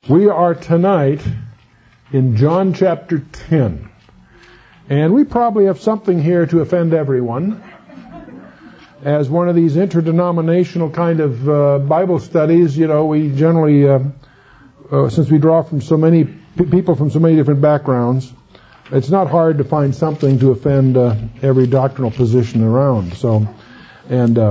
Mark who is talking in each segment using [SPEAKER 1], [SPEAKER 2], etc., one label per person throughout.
[SPEAKER 1] We are tonight in John chapter 10. And we probably have something here to offend everyone. As one of these interdenominational kind of Bible studies, we generally, since we draw from so many people from so many different backgrounds, it's not hard to find something to offend every doctrinal position around. And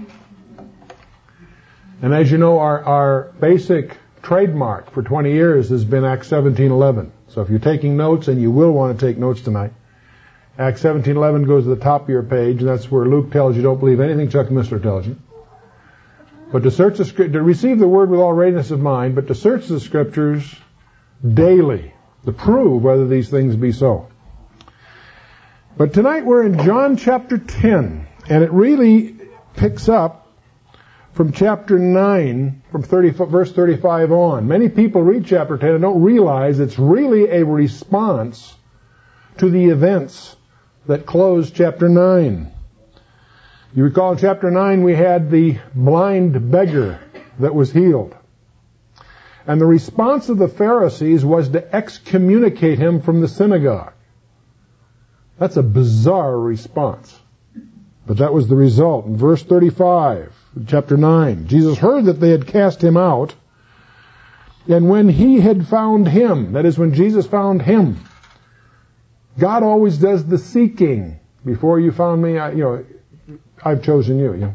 [SPEAKER 1] as you know, our basic trademark for 20 years has been Acts 17:11. So if you're taking notes, and you will want to take notes tonight, Acts 17:11 goes to the top of your page, and that's where Luke tells you don't believe anything Chuck Missler tells you. But to search the to receive the word with all readiness of mind, but to search the scriptures daily to prove whether these things be so. But tonight we're in John chapter 10, and it really picks up from chapter 9, from verse 35 on. Many people read chapter 10 and don't realize it's really a response to the events that closed chapter 9. You recall in chapter 9 we had the blind beggar that was healed. And the response of the Pharisees was to excommunicate him from the synagogue. That's a bizarre response. But that was the result. In verse 35, chapter 9, Jesus heard that they had cast him out. And when he had found him, that is, when Jesus found him, God always does the seeking. Before you found me, I've chosen you.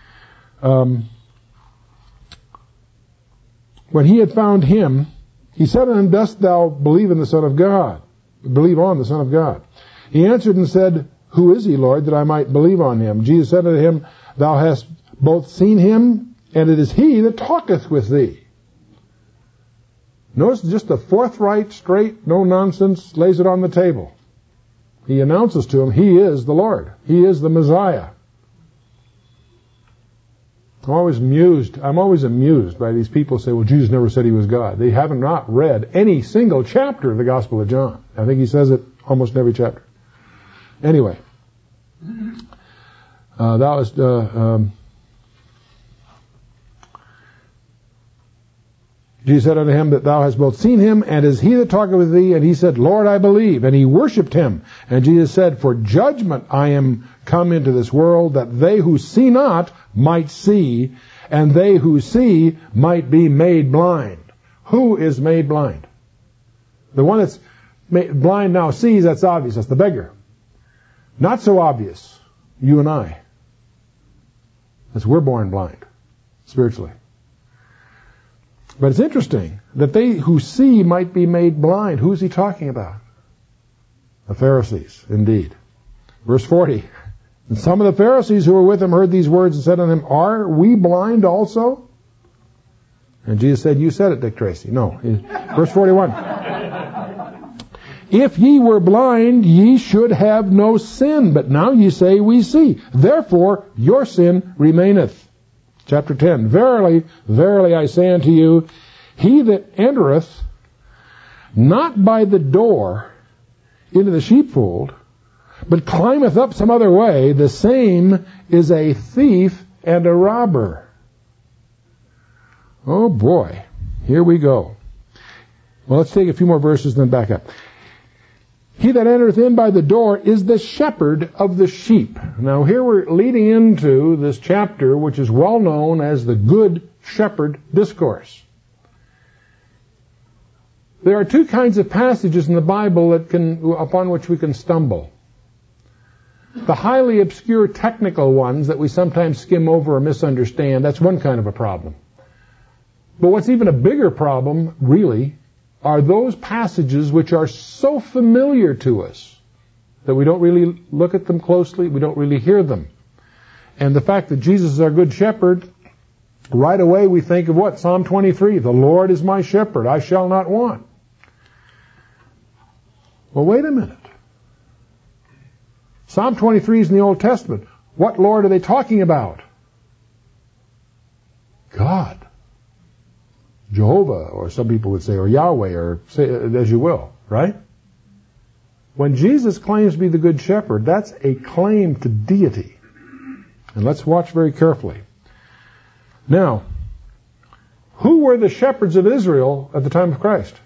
[SPEAKER 1] When he had found him, he said unto him, dost thou believe in the Son of God? Believe on the Son of God. He answered and said, who is he, Lord, that I might believe on him? Jesus said unto him, thou hast both seen him, and it is he that talketh with thee. Notice just the forthright, straight, no nonsense, lays it on the table. He announces to him, he is the Lord. He is the Messiah. I'm always amused by these people who say, well, Jesus never said he was God. They haven't not read any single chapter of the Gospel of John. I think he says it almost in every chapter. Anyway, Jesus said unto him that thou hast both seen him, and is he that talketh with thee? And he said, Lord, I believe. And he worshipped him. And Jesus said, for judgment I am come into this world, that they who see not might see, and they who see might be made blind. Who is made blind? The one that's blind now sees, that's obvious. That's the beggar. Not so obvious, you and I. As we're born blind, spiritually. But it's interesting that they who see might be made blind. Who's he talking about? The Pharisees, indeed. Verse 40. And some of the Pharisees who were with him heard these words and said unto him, are we blind also? And Jesus said, you said it, Dick Tracy. No. Verse 41. If ye were blind, ye should have no sin. But now ye say, we see. Therefore, your sin remaineth. Chapter 10. Verily, verily, I say unto you, he that entereth not by the door into the sheepfold, but climbeth up some other way, the same is a thief and a robber. Oh boy. Here we go. Well, let's take a few more verses and then back up. He that entereth in by the door is the shepherd of the sheep. Now here we're leading into this chapter, which is well known as the Good Shepherd Discourse. There are two kinds of passages in the Bible upon which we can stumble. The highly obscure technical ones that we sometimes skim over or misunderstand, that's one kind of a problem. But what's even a bigger problem, really, are those passages which are so familiar to us that we don't really look at them closely, we don't really hear them. And the fact that Jesus is our good shepherd, right away we think of what? Psalm 23, the Lord is my shepherd, I shall not want. Well, wait a minute. Psalm 23 is in the Old Testament. What Lord are they talking about? God. Jehovah, or some people would say, or Yahweh, or say as you will, right? When Jesus claims to be the Good Shepherd, that's a claim to deity. And let's watch very carefully. Now, Who were the shepherds of Israel at the time of Christ?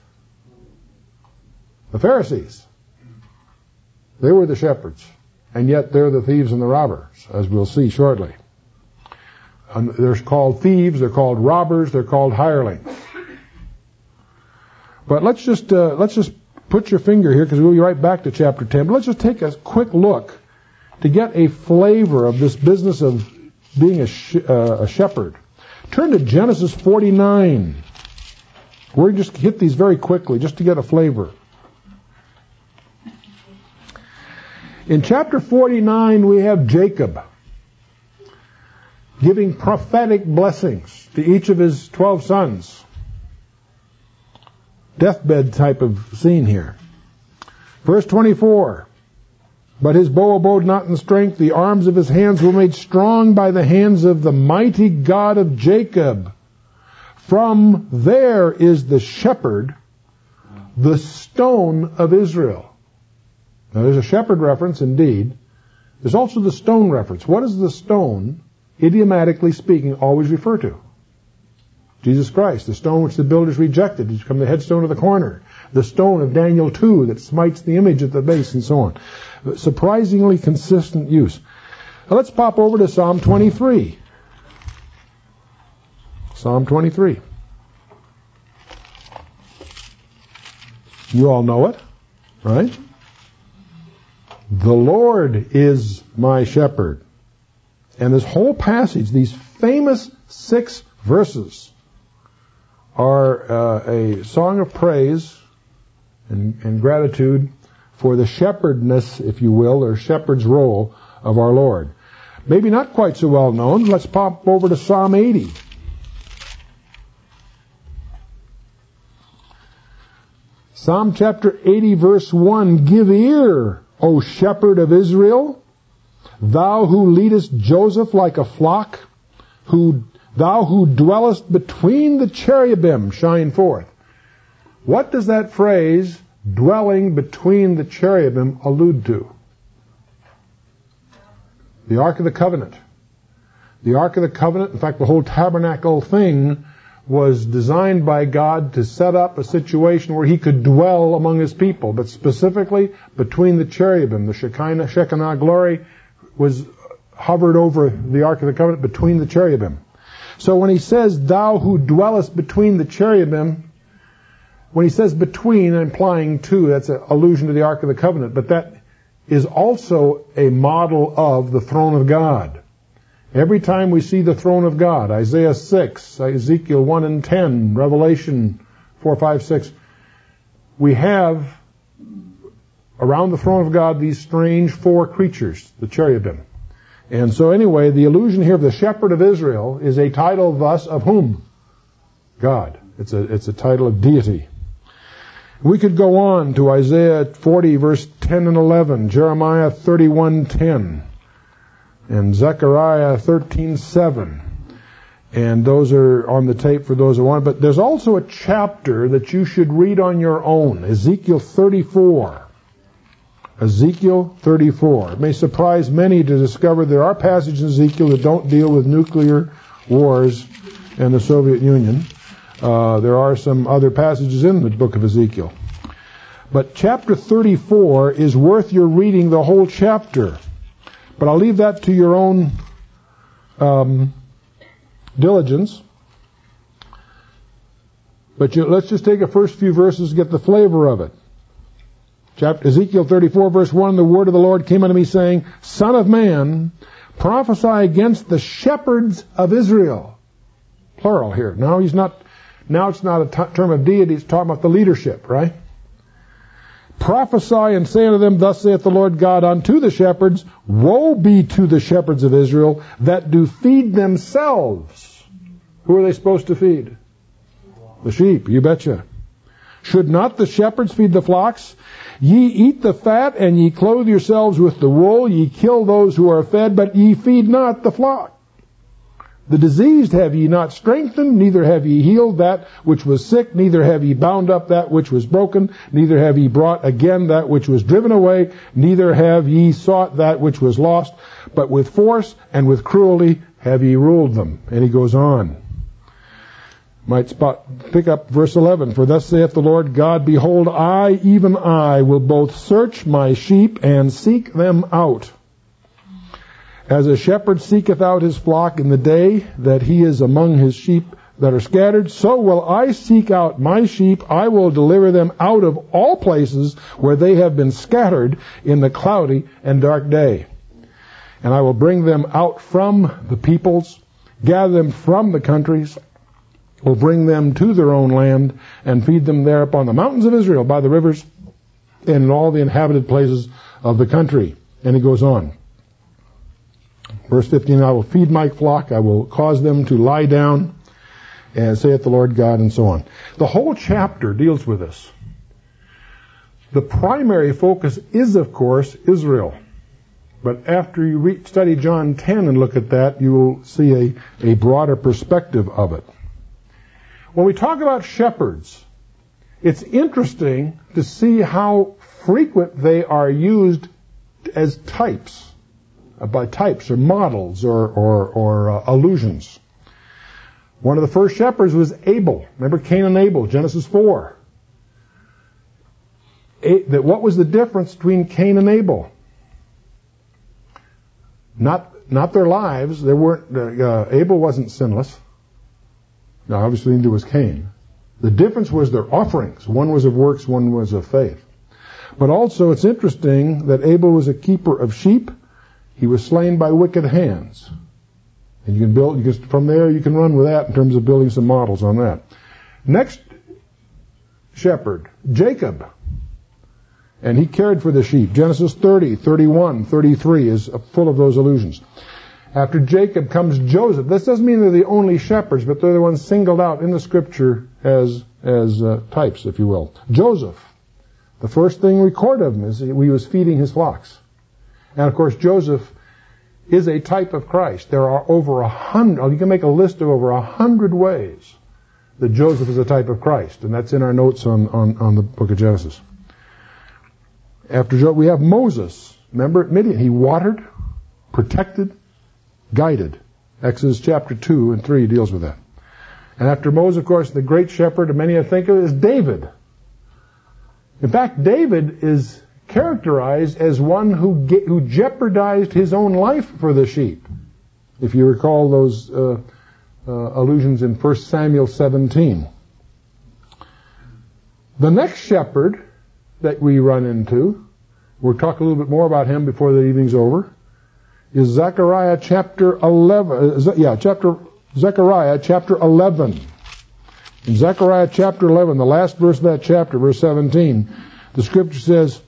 [SPEAKER 1] The Pharisees. They were the shepherds. And yet they're the thieves and the robbers, as we'll see shortly. They're called thieves, they're called robbers, they're called hirelings. But let's just put your finger here, because we'll be right back to chapter 10. But let's just take a quick look to get a flavor of this business of being a shepherd. Turn to Genesis 49. We're going to just hit these very quickly, just to get a flavor. In chapter 49, we have Jacob giving prophetic blessings to each of his 12 sons. Deathbed type of scene here. Verse 24. But his bow abode not in strength, the arms of his hands were made strong by the hands of the mighty God of Jacob. From there is the shepherd, the stone of Israel. Now there's a shepherd reference indeed. There's also the stone reference. What does the stone, idiomatically speaking, always refer to? Jesus Christ, the stone which the builders rejected, has become the headstone of the corner. The stone of Daniel 2 that smites the image at the base, and so on. Surprisingly consistent use. Now let's pop over to Psalm 23. Psalm 23. You all know it, right? The Lord is my shepherd. And this whole passage, these famous 6 verses, are a song of praise and gratitude for the shepherdness, if you will, or shepherd's role of our Lord. Maybe not quite so well known. Let's pop over to Psalm 80. Psalm chapter 80, verse 1. Give ear, O shepherd of Israel, thou who leadest Joseph like a flock, thou who dwellest between the cherubim, shine forth. What does that phrase, dwelling between the cherubim, allude to? The Ark of the Covenant. The Ark of the Covenant, in fact, the whole tabernacle thing was designed by God to set up a situation where he could dwell among his people, but specifically between the cherubim. The Shekinah glory was hovered over the Ark of the Covenant between the cherubim. So when he says, thou who dwellest between the cherubim, when he says between, implying two, that's an allusion to the Ark of the Covenant, but that is also a model of the throne of God. Every time we see the throne of God, Isaiah 6, Ezekiel 1 and 10, Revelation 4, 5, 6, we have around the throne of God these strange 4 creatures, the cherubim. And so anyway, the allusion here of the shepherd of Israel is a title thus of whom? God. It's a title of deity. We could go on to Isaiah 40, verse 10 and 11, Jeremiah 31, 10. And Zechariah 13:7, and those are on the tape for those who want. But there's also a chapter that you should read on your own, Ezekiel 34. Ezekiel 34. It may surprise many to discover there are passages in Ezekiel that don't deal with nuclear wars and the Soviet Union. There are some other passages in the book of Ezekiel. But chapter 34 is worth your reading the whole chapter. But I'll leave that to your own diligence. But let's just take the first few verses and get the flavor of it. Ezekiel 34, verse 1, the word of the Lord came unto me, saying, Son of man, prophesy against the shepherds of Israel. Plural here. Now it's not a term of deity, it's talking about the leadership, right? Prophesy and say unto them, Thus saith the Lord God unto the shepherds, Woe be to the shepherds of Israel that do feed themselves. Who are they supposed to feed? The sheep, you betcha. Should not the shepherds feed the flocks? Ye eat the fat, and ye clothe yourselves with the wool. Ye kill those who are fed, but ye feed not the flock. The diseased have ye not strengthened, neither have ye healed that which was sick, neither have ye bound up that which was broken, neither have ye brought again that which was driven away, neither have ye sought that which was lost, but with force and with cruelty have ye ruled them. And he goes on. Might pick up verse 11. For thus saith the Lord God, behold, I, even I, will both search my sheep and seek them out. As a shepherd seeketh out his flock in the day that he is among his sheep that are scattered, so will I seek out my sheep. I will deliver them out of all places where they have been scattered in the cloudy and dark day. And I will bring them out from the peoples, gather them from the countries, will bring them to their own land, and feed them there upon the mountains of Israel, by the rivers, and in all the inhabited places of the country. And he goes on. Verse 15, I will feed my flock, I will cause them to lie down, and saith the Lord God, and so on. The whole chapter deals with this. The primary focus is, of course, Israel. But after you study John 10 and look at that, you will see a broader perspective of it. When we talk about shepherds, it's interesting to see how frequent they are used as types, by types or models or allusions. One of the first shepherds was Abel. Remember Cain and Abel, Genesis 4. What was the difference between Cain and Abel? Not their lives. They weren't. Abel wasn't sinless. Now, obviously, neither was Cain. The difference was their offerings. One was of works, one was of faith. But also, it's interesting that Abel was a keeper of sheep. He was slain by wicked hands. And you can build, from there you can run with that in terms of building some models on that. Next shepherd, Jacob. And he cared for the sheep. Genesis 30, 31, 33 is full of those allusions. After Jacob comes Joseph. This doesn't mean they're the only shepherds, but they're the ones singled out in the Scripture as types, if you will. Joseph. The first thing we record of him is he was feeding his flocks. And of course, Joseph is a type of Christ. There are over 100, you can make a list of over 100 ways that Joseph is a type of Christ. And that's in our notes on the book of Genesis. After Joseph, we have Moses. Remember at Midian, he watered, protected, guided. Exodus chapter 2 and 3 deals with that. And after Moses, of course, the great shepherd, and many I think of, is David. In fact, David is characterized as one who jeopardized his own life for the sheep. If you recall those allusions in 1 Samuel 17. The next shepherd that we run into, we'll talk a little bit more about him before the evening's over, is Zechariah chapter 11. Zechariah chapter 11. In Zechariah chapter 11, the last verse of that chapter, verse 17, the Scripture says,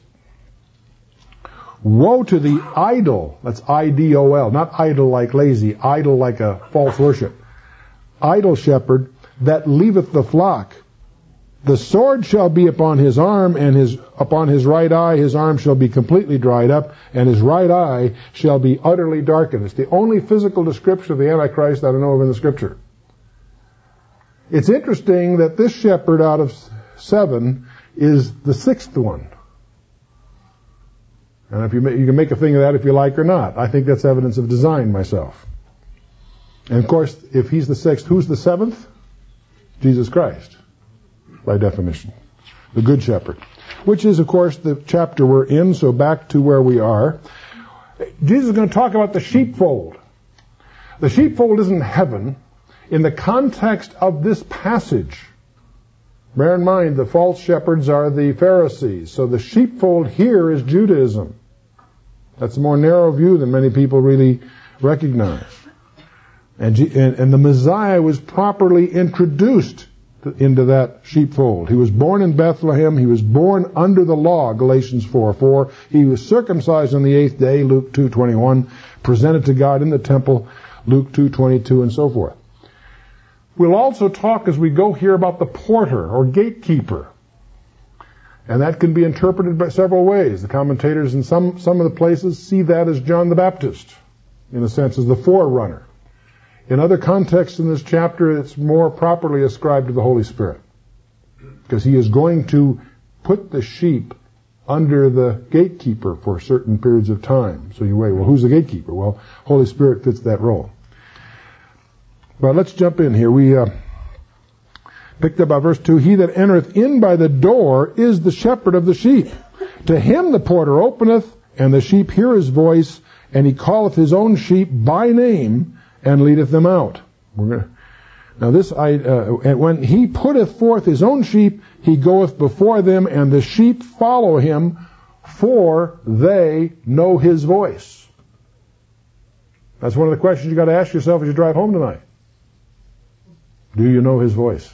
[SPEAKER 1] woe to the idol, that's I-D-O-L, not idol like lazy, idol like a false worship, idol shepherd that leaveth the flock. The sword shall be upon his arm, and upon his right eye his arm shall be completely dried up, and his right eye shall be utterly darkened. It's the only physical description of the Antichrist that I know of in the Scripture. It's interesting that this shepherd out of 7 is the 6th one. And if you can make a thing of that if you like or not. I think that's evidence of design myself. And of course, if he's the 6th, who's the 7th? Jesus Christ, by definition. The Good Shepherd. Which is, of course, the chapter we're in, so back to where we are. Jesus is going to talk about the sheepfold. The sheepfold isn't heaven. In the context of this passage, bear in mind the false shepherds are the Pharisees. So the sheepfold here is Judaism. That's a more narrow view than many people really recognize. And the Messiah was properly introduced into that sheepfold. He was born in Bethlehem. He was born under the law, Galatians 4:4. He was circumcised on the 8th day, Luke 2:21. Presented to God in the temple, Luke 2:22, and so forth. We'll also talk as we go here about the porter or gatekeeper. And that can be interpreted by several ways. The commentators in some of the places see that as John the Baptist, in a sense, as the forerunner. In other contexts in this chapter, it's more properly ascribed to the Holy Spirit. Because he is going to put the sheep under the gatekeeper for certain periods of time. So you wait, well, who's the gatekeeper? Well, Holy Spirit fits that role. But let's jump in here. Picked up by verse 2, he that entereth in by the door is the shepherd of the sheep. To him the porter openeth, and the sheep hear his voice, and he calleth his own sheep by name, and leadeth them out. Now this, when he putteth forth his own sheep, he goeth before them, and the sheep follow him, for they know his voice. That's one of the questions you got to ask yourself as you drive home tonight. Do you know his voice?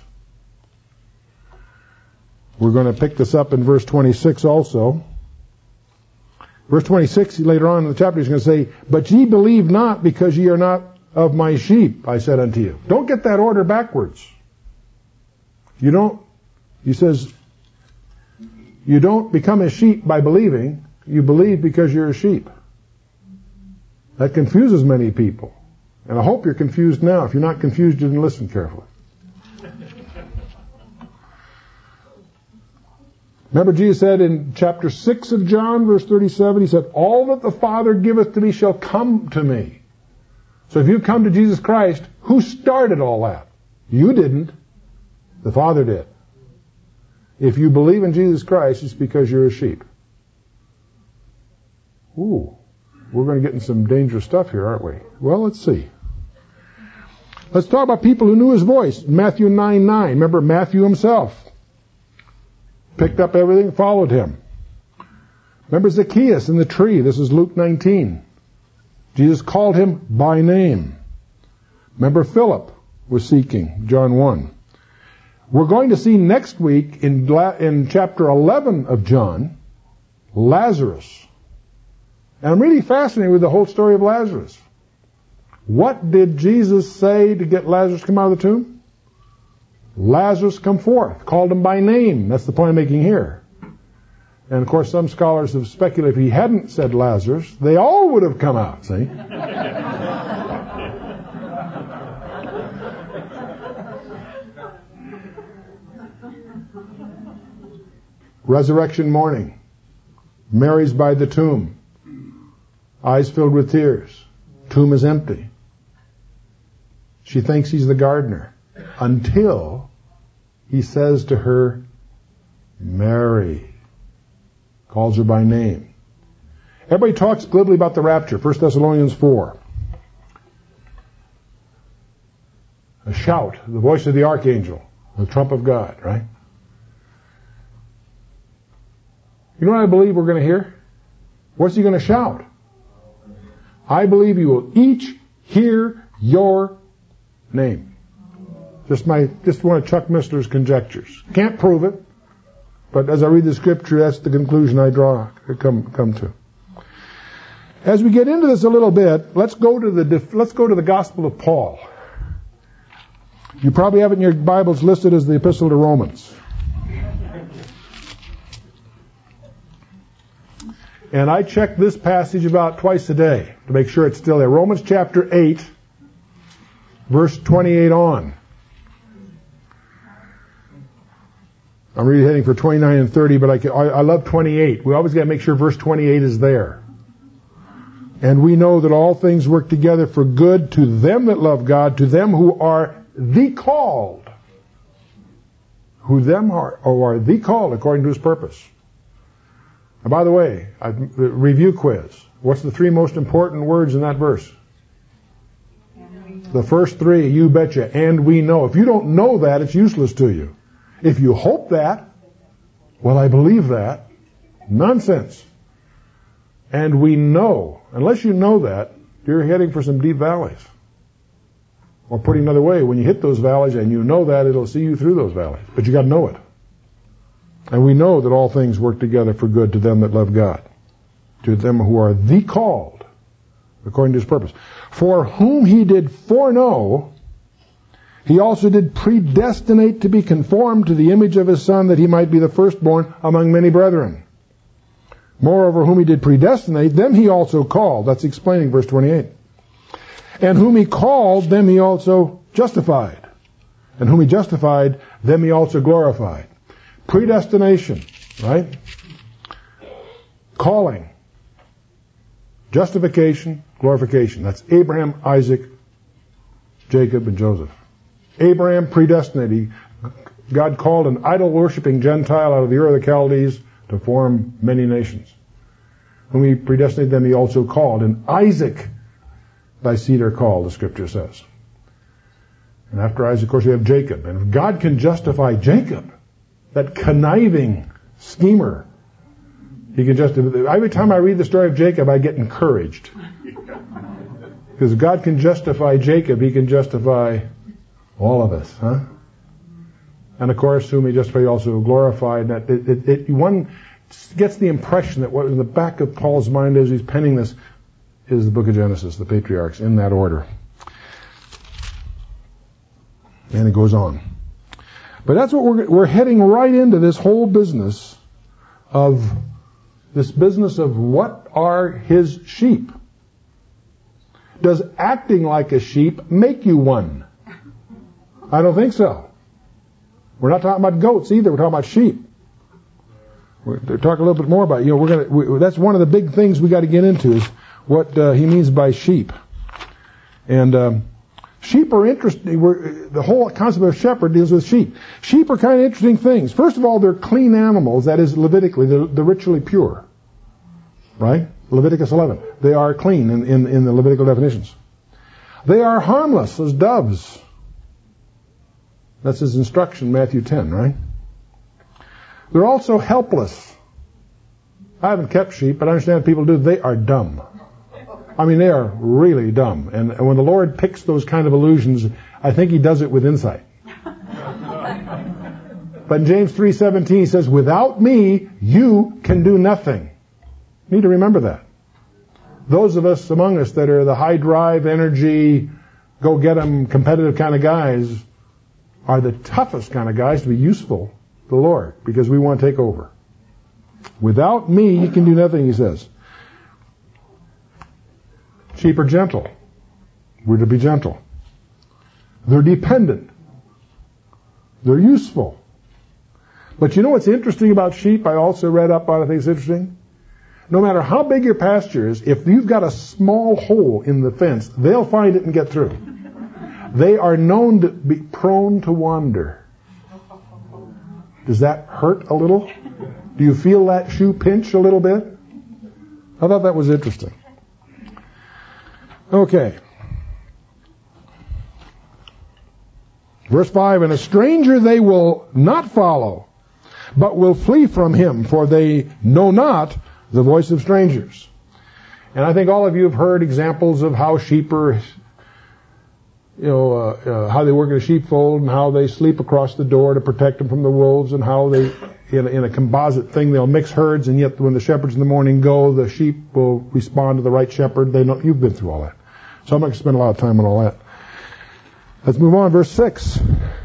[SPEAKER 1] We're going to pick this up in verse 26 also. Verse 26, later on in the chapter, he's going to say, but ye believe not, because ye are not of my sheep, I said unto you. Don't get that order backwards. He says, you don't become a sheep by believing. You believe because you're a sheep. That confuses many people. And I hope you're confused now. If you're not confused, you didn't listen carefully. Remember Jesus said in chapter 6 of John, verse 37, he said, all that the Father giveth to me shall come to me. So if you come to Jesus Christ, who started all that? You didn't. The Father did. If you believe in Jesus Christ, it's because you're a sheep. Ooh, we're going to get in some dangerous stuff here, aren't we? Well, let's see. Let's talk about people who knew his voice. Matthew 9:9. Remember Matthew himself picked up everything, followed him. Remember Zacchaeus in the tree. This is Luke 19. Jesus called him by name. Remember Philip was seeking, John 1. We're going to see next week in chapter 11 of John, Lazarus. And I'm really fascinated with the whole story of Lazarus. What did Jesus say to get Lazarus to come out of the tomb? Lazarus, come forth. Called him by name. That's the point I'm making here. And of course, some scholars have speculated if he hadn't said Lazarus, they all would have come out, see? Resurrection morning. Mary's by the tomb. Eyes filled with tears. Tomb is empty. She thinks he's the gardener. Until he says to her, Mary. Calls her by name. Everybody talks glibly about the rapture. 1 Thessalonians 4. A shout, the voice of the archangel, the trump of God, right? You know what I believe we're going to hear? What's he going to shout? I believe you will each hear your name. Just one of Chuck Missler's conjectures. Can't prove it, but as I read the scripture, that's the conclusion I come to. As we get into this a little bit, let's go to the Gospel of Paul. You probably have it in your Bibles listed as the Epistle to Romans. And I check this passage about twice a day to make sure it's still there. Romans chapter 8, verse 28 on. I'm really heading for 29 and 30, but I love 28. We always got to make sure verse 28 is there. And we know that all things work together for good to them that love God, to them who are the called. Who are the called according to his purpose. And by the way, review quiz. What's the three most important words in that verse? The first three, you betcha, and we know. If you don't know that, it's useless to you. If you hope that, well, I believe that. Nonsense. And we know. Unless you know that, you're heading for some deep valleys. Or putting another way, when you hit those valleys and you know that, it'll see you through those valleys. But you got to know it. And we know that all things work together for good to them that love God, to them who are the called, according to his purpose. For whom he did foreknow, he also did predestinate to be conformed to the image of his Son, that he might be the firstborn among many brethren. Moreover, whom he did predestinate, them he also called. That's explaining verse 28. And whom he called, them he also justified. And whom he justified, them he also glorified. Predestination, right? Calling. Justification, glorification. That's Abraham, Isaac, Jacob, and Joseph. Abraham predestinated. God called an idol-worshipping Gentile out of the Ur of the Chaldees to form many nations. Whom he predestinated them, he also called. And Isaac, thy seed are called, the scripture says. And after Isaac, of course, we have Jacob. And if God can justify Jacob, that conniving schemer, he can justify. Every time I read the story of Jacob, I get encouraged. Because if God can justify Jacob, he can justify all of us, huh? And of course, whom he justified, he also glorified. That one gets the impression that what in the back of Paul's mind as he's penning this is the book of Genesis, the patriarchs, in that order. And it goes on. But that's what we're heading right into, this whole business of what are his sheep. Does acting like a sheep make you one? I don't think so. We're not talking about goats either. We're talking about sheep. We'll talk a little bit more about it. That's one of the big things we got to get into is what he means by sheep. And sheep are interesting. The whole concept of shepherd deals with sheep. Sheep are kind of interesting things. First of all, they're clean animals. That is, Levitically, they're ritually pure. Right? Leviticus 11. They are clean in the Levitical definitions. They are harmless as doves. That's his instruction, Matthew 10, right? They're also helpless. I haven't kept sheep, but I understand people do. They are dumb. I mean, they are really dumb. And when the Lord picks those kind of illusions, I think he does it with insight. But in James 3:17, he says, without me, you can do nothing. You need to remember that. Those of us among us that are the high drive, energy, go get 'em, competitive kind of guys are the toughest kind of guys to be useful to the Lord because we want to take over. Without me, you can do nothing, he says. Sheep are gentle. We're to be gentle. They're dependent. They're useful. But you know what's interesting about sheep? I also read up on it. I think it's interesting. No matter how big your pasture is, if you've got a small hole in the fence, they'll find it and get through. They are known to be prone to wander. Does that hurt a little? Do you feel that shoe pinch a little bit? I thought that was interesting. Okay. Verse 5, and a stranger they will not follow, but will flee from him, for they know not the voice of strangers. And I think all of you have heard examples of how sheep are, how they work in a sheepfold and how they sleep across the door to protect them from the wolves and how they, in a composite thing, they'll mix herds, and yet when the shepherds in the morning go, the sheep will respond to the right shepherd. They know, you've been through all that. So I'm not going to spend a lot of time on all that. Let's move on. Verse 6.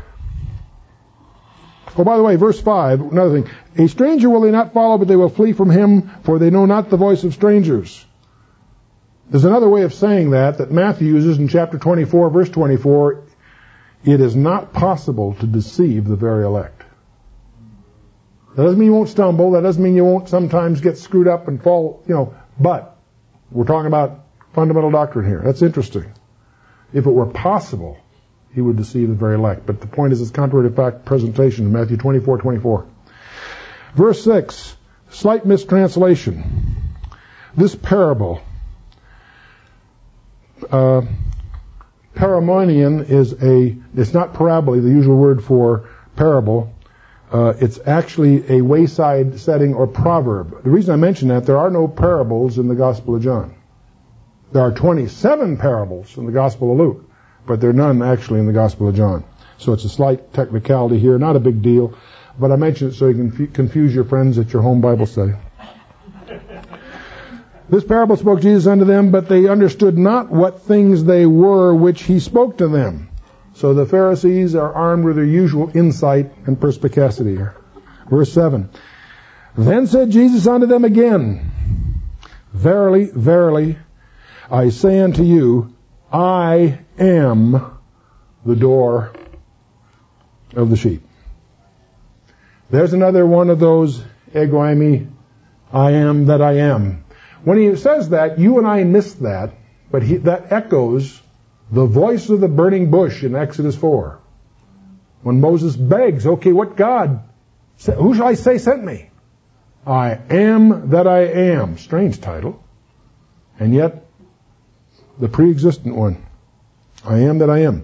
[SPEAKER 1] Oh, by the way, verse 5, another thing. A stranger will they not follow, but they will flee from him, for they know not the voice of strangers. There's another way of saying that Matthew uses in chapter 24, verse 24. It is not possible to deceive the very elect. That doesn't mean you won't stumble. That doesn't mean you won't sometimes get screwed up and fall, but we're talking about fundamental doctrine here. That's interesting. If it were possible, he would deceive the very elect. But the point is, it's contrary to fact presentation in Matthew 24:24. Verse 6, slight mistranslation. This parable, paramonion it's not parabole, the usual word for parable. It's actually a wayside setting or proverb. The reason I mention that, there are no parables in the Gospel of John. There are 27 parables in the Gospel of Luke, but there are none actually in the Gospel of John. So it's a slight technicality here, not a big deal, but I mention it so you can confuse your friends at your home Bible study. This parable spoke Jesus unto them, but they understood not what things they were which he spoke to them. So the Pharisees are armed with their usual insight and perspicacity here. Verse 7. Then said Jesus unto them again, Verily, verily, I say unto you, I am the door of the sheep. There's another one of those ego eimi, I am that I am. When he says that, you and I miss that, but that echoes the voice of the burning bush in Exodus 4. When Moses begs, okay, what God? Who shall I say sent me? I am that I am. Strange title. And yet, the pre-existent one. I am that I am.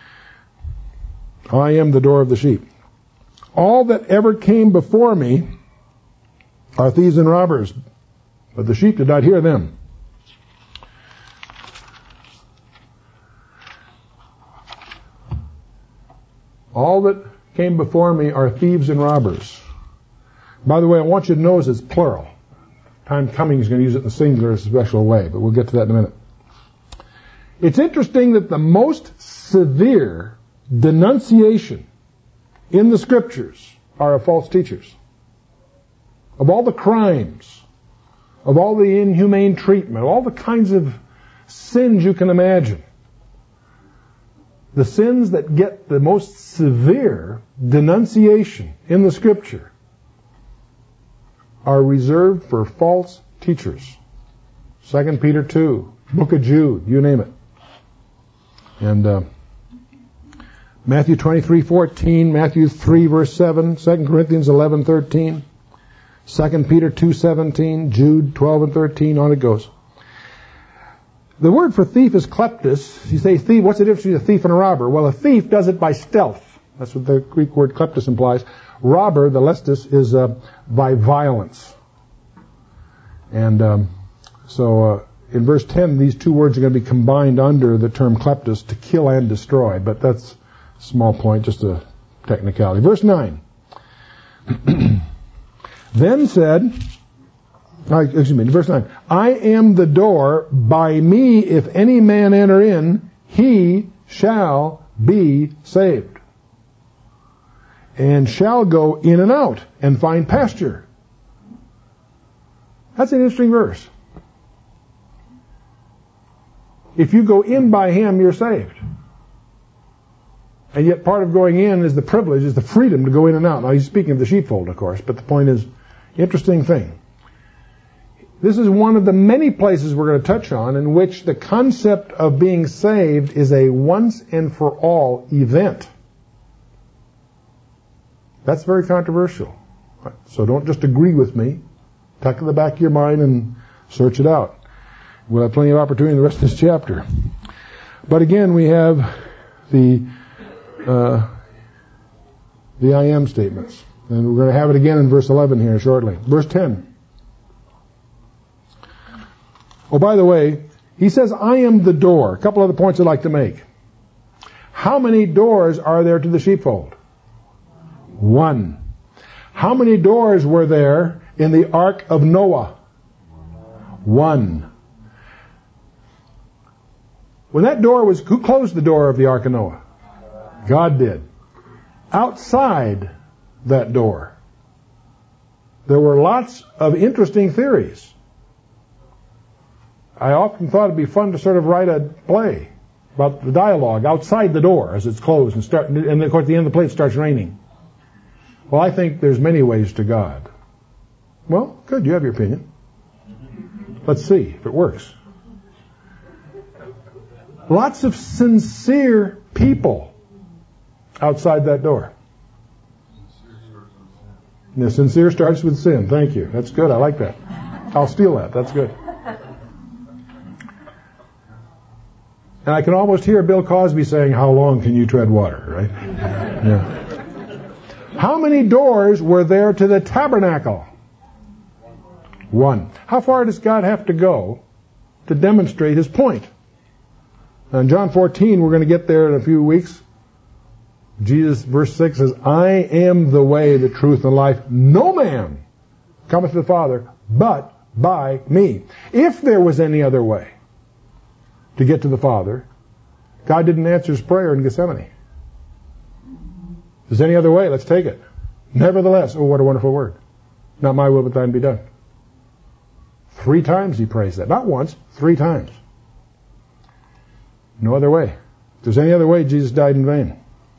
[SPEAKER 1] I am the door of the sheep. All that ever came before me are thieves and robbers, but the sheep did not hear them. All that came before me are thieves and robbers. By the way, I want you to notice it's plural. Time coming is going to use it in the singular in a special way, but we'll get to that in a minute. It's interesting that the most severe denunciation in the Scriptures are of false teachers. Of all the crimes, of all the inhumane treatment, all the kinds of sins you can imagine, the sins that get the most severe denunciation in the Scripture are reserved for false teachers. 2 Peter 2, Book of Jude, you name it. And Matthew 23:14, Matthew 3 verse 7, 2 Corinthians 11:13, 2 Peter 2:17, Jude 12 and 13, on it goes. The word for thief is kleptos. You say thief, what's the difference between a thief and a robber? Well, a thief does it by stealth. That's what the Greek word kleptos implies. Robber, the lestos, is by violence. And so in verse 10, these two words are going to be combined under the term kleptos, to kill and destroy. But that's a small point, just a technicality. Verse 9. Then said, verse 9, I am the door, by me if any man enter in, he shall be saved, and shall go in and out, and find pasture. That's an interesting verse. If you go in by him, you're saved. And yet part of going in is the privilege, is the freedom to go in and out. Now he's speaking of the sheepfold, of course, but the point is, interesting thing. This is one of the many places we're going to touch on in which the concept of being saved is a once and for all event. That's very controversial. So don't just agree with me. Tuck it in the back of your mind and search it out. We'll have plenty of opportunity in the rest of this chapter. But again, we have the I am statements. And we're going to have it again in verse 11 here shortly. Verse 10. Oh, by the way, he says, I am the door. A couple other points I'd like to make. How many doors are there to the sheepfold? One. How many doors were there in the Ark of Noah? One. When that door was, who closed the door of the Ark of Noah? God did. Outside that door, there were lots of interesting theories. I often thought it'd be fun to sort of write a play about the dialogue outside the door as it's closed and of course at the end of the play it starts raining. Well, I think there's many ways to God. Well, good, you have your opinion. Let's see if it works. Lots of sincere people outside that door. The sincere starts with sin. Thank you. That's good. I like that. I'll steal that. That's good. And I can almost hear Bill Cosby saying, how long can you tread water, right? Yeah. How many doors were there to the tabernacle? One. How far does God have to go to demonstrate his point? Now in John 14, we're going to get there in a few weeks. Jesus, verse 6 says, I am the way, the truth, and life. No man cometh to the Father but by me. If there was any other way to get to the Father, God didn't answer his prayer in Gethsemane. If there's any other way, let's take it. Nevertheless, oh, what a wonderful word. Not my will, but thine be done. 3 times he prays that. Not once, 3 times. No other way. If there's any other way, Jesus died in vain.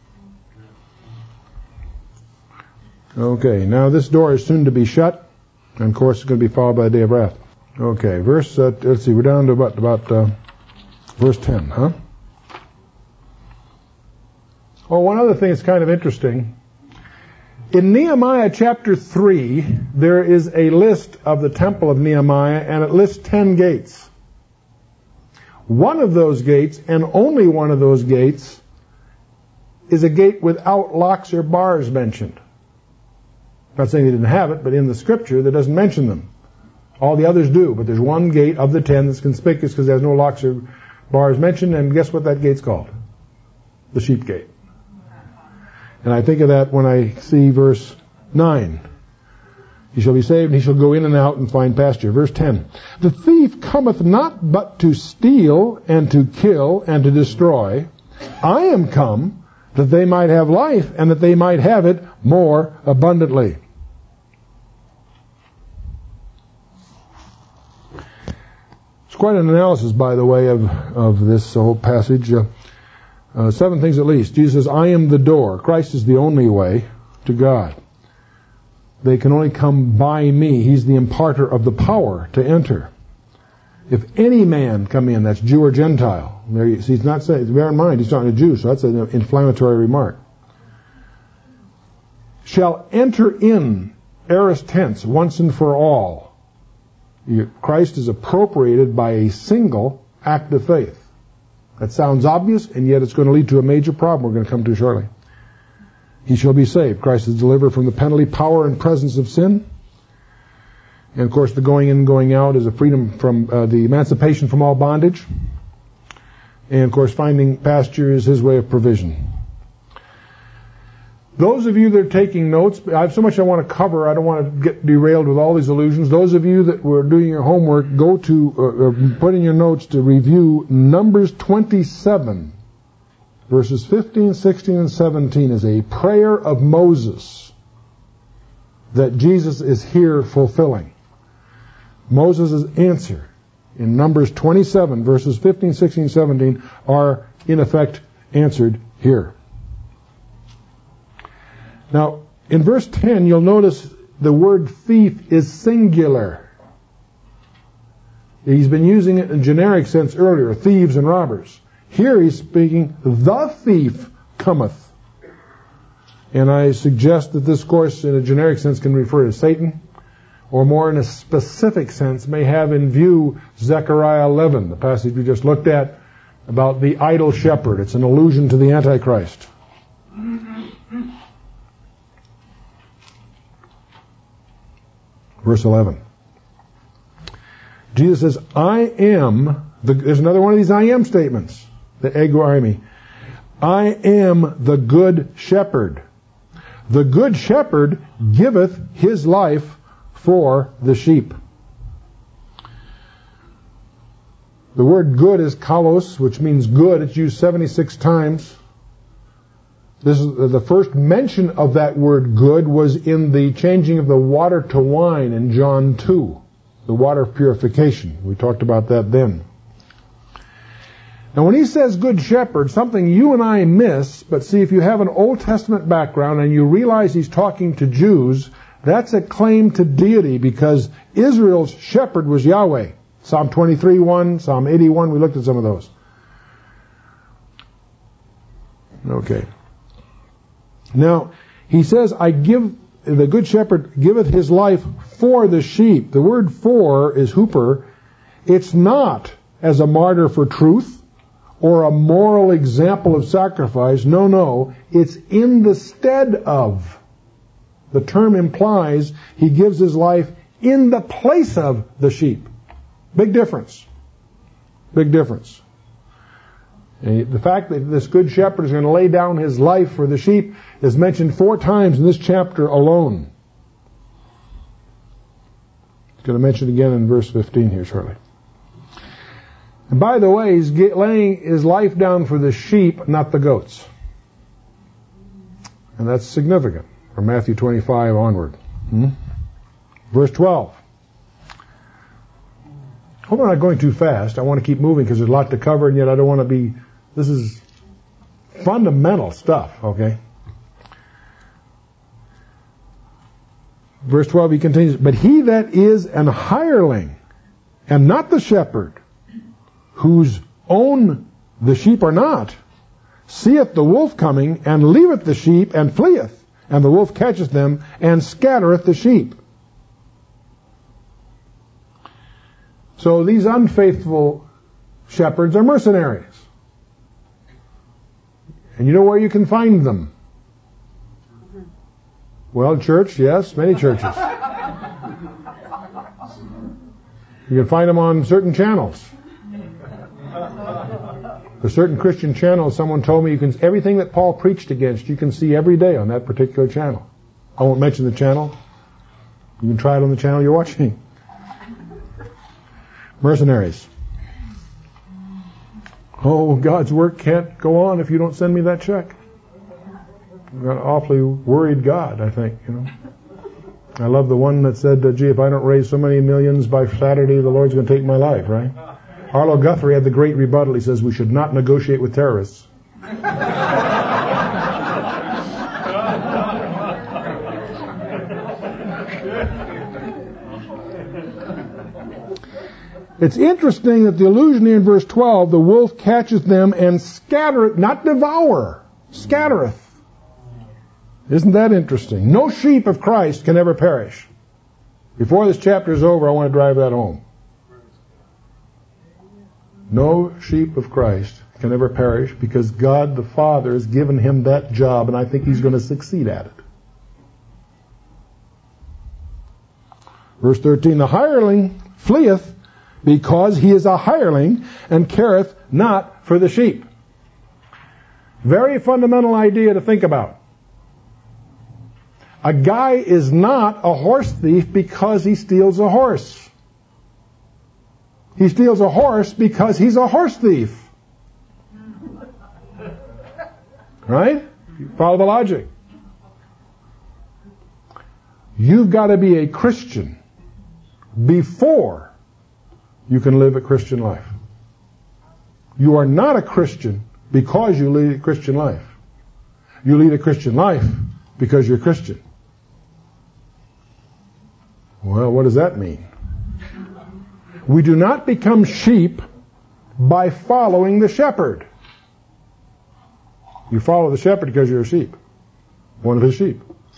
[SPEAKER 1] Okay, now this door is soon to be shut, and of course it's going to be followed by the day of wrath. Okay, let's see, we're down to about verse 10, huh? Oh, one other thing that's kind of interesting. In Nehemiah chapter 3, there is a list of the temple of Nehemiah, and it lists 10 gates. One of those gates, and only one of those gates, is a gate without locks or bars mentioned. I'm not saying they didn't have it, but in the scripture, that doesn't mention them. All the others do, but there's one gate of the 10 that's conspicuous because there's no locks or bars mentioned, and guess what that gate's called? The sheep gate. And I think of that when I see verse 9. He shall be saved, and he shall go in and out and find pasture. Verse 10. The thief cometh not but to steal, and to kill, and to destroy. I am come that they might have life, and that they might have it more abundantly. It's quite an analysis, by the way, of this whole passage. 7 things at least. Jesus says, I am the door. Christ is the only way to God. They can only come by me. He's the imparter of the power to enter. If any man come in, that's Jew or Gentile. He's not saying, bear in mind, he's talking to Jews, so that's an inflammatory remark. Shall enter in, aorist tense, once and for all. Christ is appropriated by a single act of faith. That sounds obvious, and yet it's going to lead to a major problem we're going to come to shortly. He shall be saved. Christ is delivered from the penalty, power, and presence of sin. And of course, the going in and going out is a freedom from the emancipation from all bondage. And of course, finding pasture is his way of provision. Those of you that are taking notes, I have so much I want to cover. I don't want to get derailed with all these allusions. Those of you that were doing your homework, go to put in your notes to review Numbers 27, verses 15, 16, and 17 is a prayer of Moses that Jesus is here fulfilling. Moses' answer in Numbers 27, verses 15, 16, 17 are in effect answered here. Now, in verse 10, you'll notice the word thief is singular. He's been using it in a generic sense earlier, thieves and robbers. Here he's speaking, the thief cometh. And I suggest that this, course, in a generic sense, can refer to Satan, or more in a specific sense, may have in view Zechariah 11, the passage we just looked at, about the idol shepherd. It's an allusion to the Antichrist. Verse 11. Jesus says, I am, there's another one of these I am statements, the ego eimi. I am the good shepherd. The good shepherd giveth his life for the sheep. The word good is kalos, which means good. It's used 76 times. This is the first mention of that word good was in the changing of the water to wine in John 2, the water of purification. We talked about that then. Now when he says good shepherd, something you and I miss, but see, if you have an Old Testament background and you realize he's talking to Jews, that's a claim to deity because Israel's shepherd was Yahweh. Psalm 23:1, Psalm 81, we looked at some of those. Okay. Now, he says, the good shepherd giveth his life for the sheep. The word for is hooper. It's not as a martyr for truth or a moral example of sacrifice. No. It's in the stead of. The term implies he gives his life in the place of the sheep. Big difference. Big difference. The fact that this good shepherd is going to lay down his life for the sheep is mentioned 4 times in this chapter alone. He's going to mention it again in verse 15 here shortly. And by the way, he's laying his life down for the sheep, not the goats. And that's significant from Matthew 25 onward. Verse 12. Hope I'm not going too fast. I want to keep moving because there's a lot to cover, and yet I don't want to be... This is fundamental stuff, okay? Verse 12, he continues, but he that is an hireling, and not the shepherd, whose own the sheep are not, seeth the wolf coming, and leaveth the sheep, and fleeth. And the wolf catcheth them, and scattereth the sheep. So these unfaithful shepherds are mercenaries. And you know where you can find them? Well, church, yes, many churches. You can find them on certain channels. There's certain Christian channels, someone told me, everything that Paul preached against, you can see every day on that particular channel. I won't mention the channel. You can try it on the channel you're watching. Mercenaries. Oh, God's work can't go on if you don't send me that check. I've got an awfully worried God, I think, I love the one that said, gee, if I don't raise so many millions by Saturday, the Lord's going to take my life, right? Arlo Guthrie had the great rebuttal. He says, we should not negotiate with terrorists. It's interesting that the allusion here in verse 12, the wolf catcheth them and scattereth, not devour, scattereth. Isn't that interesting? No sheep of Christ can ever perish. Before this chapter is over, I want to drive that home. No sheep of Christ can ever perish because God the Father has given him that job, and I think he's going to succeed at it. Verse 13, the hireling fleeth because he is a hireling and careth not for the sheep. Very fundamental idea to think about. A guy is not a horse thief because he steals a horse. He steals a horse because he's a horse thief. Right? Follow the logic. You've got to be a Christian before you can live a Christian life. You are not a Christian because you lead a Christian life. You lead a Christian life because you're Christian. Well, what does that mean? We do not become sheep by following the shepherd. You follow the shepherd because you're a sheep. One of his sheep.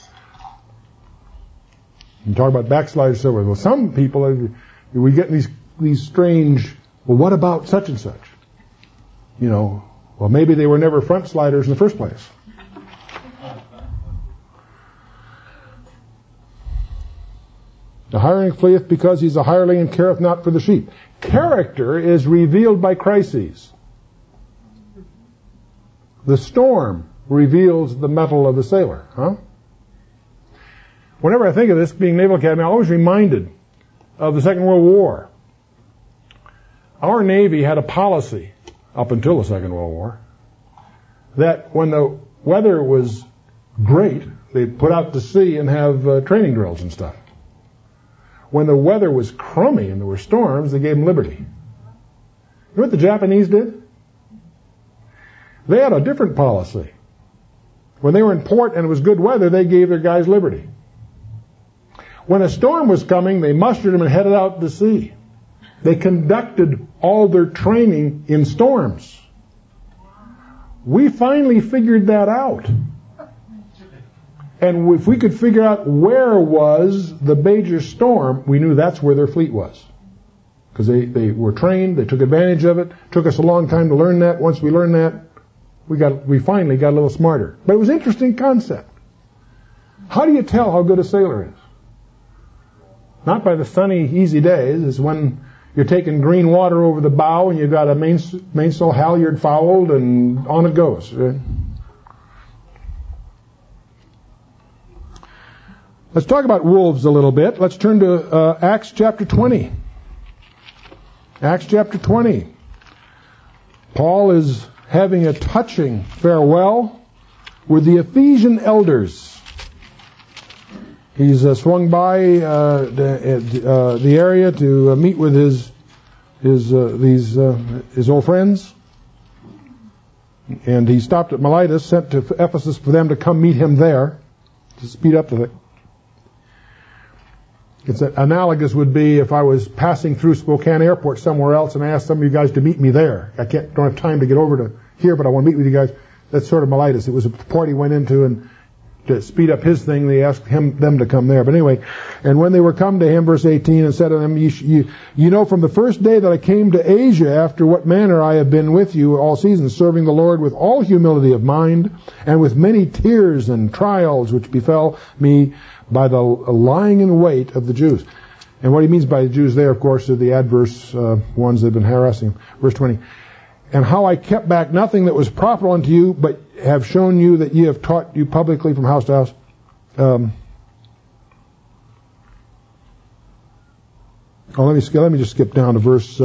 [SPEAKER 1] You talk about backsliders so well. Some people, we get these strange, well, what about such and such? Well, maybe they were never front sliders in the first place. The hireling fleeth because he's a hireling and careth not for the sheep. Character is revealed by crises. The storm reveals the mettle of the sailor. Whenever I think of this, being Naval Academy, I'm always reminded of the Second World War. Our Navy had a policy, up until the Second World War, that when the weather was great, they'd put out to sea and have training drills and stuff. When the weather was crummy and there were storms, they gave them liberty. You know what the Japanese did? They had a different policy. When they were in port and it was good weather, they gave their guys liberty. When a storm was coming, they mustered them and headed out to sea. They conducted all their training in storms. We finally figured that out. And if we could figure out where was the major storm, we knew that's where their fleet was. Because they were trained, they took advantage of it. Took us a long time to learn that. Once we learned that, we finally got a little smarter. But it was an interesting concept. How do you tell how good a sailor is? Not by the sunny, easy days. It's when you're taking green water over the bow and you've got a mainsail halyard fouled and on it goes. Right? Let's talk about wolves a little bit. Let's turn to Acts chapter 20. Acts chapter 20. Paul is having a touching farewell with the Ephesian elders. He's swung by the area to meet with his old friends, and he stopped at Miletus, sent to Ephesus for them to come meet him there to speed up the thing. It's analogous would be if I was passing through Spokane Airport somewhere else and I asked some of you guys to meet me there. Don't have time to get over to here, but I want to meet with you guys. That's sort of Miletus. It was a port he went into, and to speed up his thing, they asked them to come there. But anyway, and when they were come to him, verse 18, and said to them, you know from the first day that I came to Asia, after what manner I have been with you all seasons, serving the Lord with all humility of mind, and with many tears and trials which befell me by the lying in wait of the Jews. And what he means by the Jews there, of course, are the adverse ones that have been harassing him. Verse 20. And how I kept back nothing that was profitable unto you, but have shown you that ye have taught you publicly from house to house. Let me just skip down to verse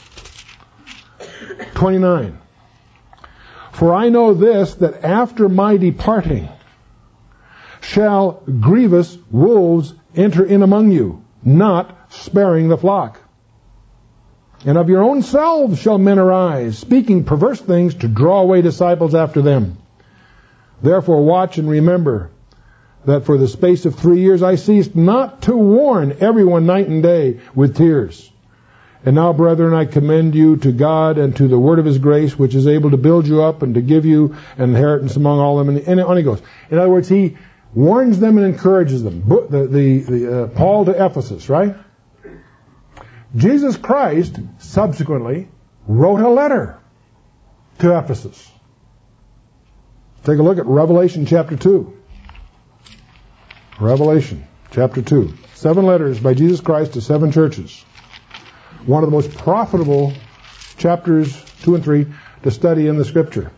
[SPEAKER 1] 29. For I know this, that after my departing shall grievous wolves enter in among you, not sparing the flock. And of your own selves shall men arise, speaking perverse things to draw away disciples after them. Therefore watch and remember that for the space of 3 years I ceased not to warn everyone night and day with tears. And now, brethren, I commend you to God and to the word of his grace, which is able to build you up and to give you an inheritance among all them. And on he goes. In other words, he warns them and encourages them. Paul to Ephesus, right? Jesus Christ subsequently wrote a letter to Ephesus. Take a look at Revelation chapter 2. Revelation chapter 2. 7 letters by Jesus Christ to 7 churches. One of the most profitable chapters 2 and 3 to study in the Scripture.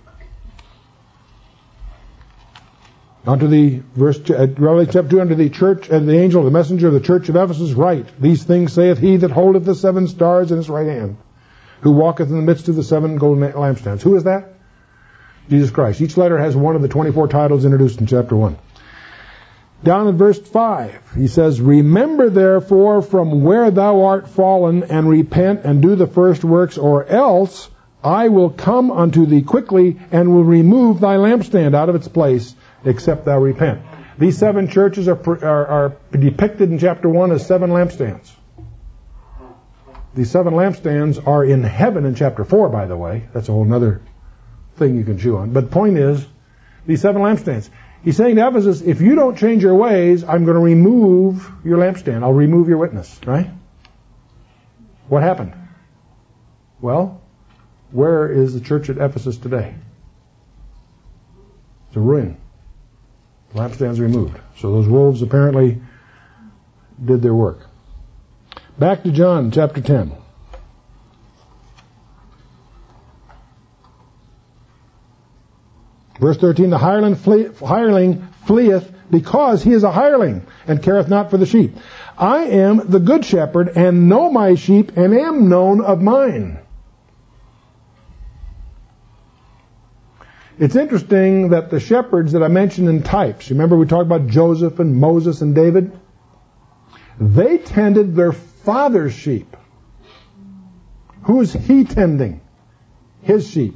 [SPEAKER 1] Unto the Revelation chapter 2, unto the church and the angel, the messenger of the church of Ephesus, write, these things saith he that holdeth the 7 stars in his right hand, who walketh in the midst of the 7 golden lampstands. Who is that? Jesus Christ. Each letter has one of the 24 titles introduced in chapter 1. Down in verse 5, he says, remember therefore from where thou art fallen, and repent and do the first works, or else I will come unto thee quickly, and will remove thy lampstand out of its place, except thou repent. These 7 churches are depicted in chapter 1 as 7 lampstands. These 7 lampstands are in heaven in chapter 4, by the way. That's a whole other thing you can chew on. But the point is, these 7 lampstands. He's saying to Ephesus, if you don't change your ways, I'm going to remove your lampstand. I'll remove your witness, right? What happened? Well, where is the church at Ephesus today? It's a ruin. The lampstand's removed. So those wolves apparently did their work. Back to John chapter 10. Verse 13, the hireling fleeth because he is a hireling, and careth not for the sheep. I am the good shepherd, and know my sheep, and am known of mine. It's interesting that the shepherds that I mentioned in types, remember we talked about Joseph and Moses and David? They tended their father's sheep. Who is he tending? His sheep.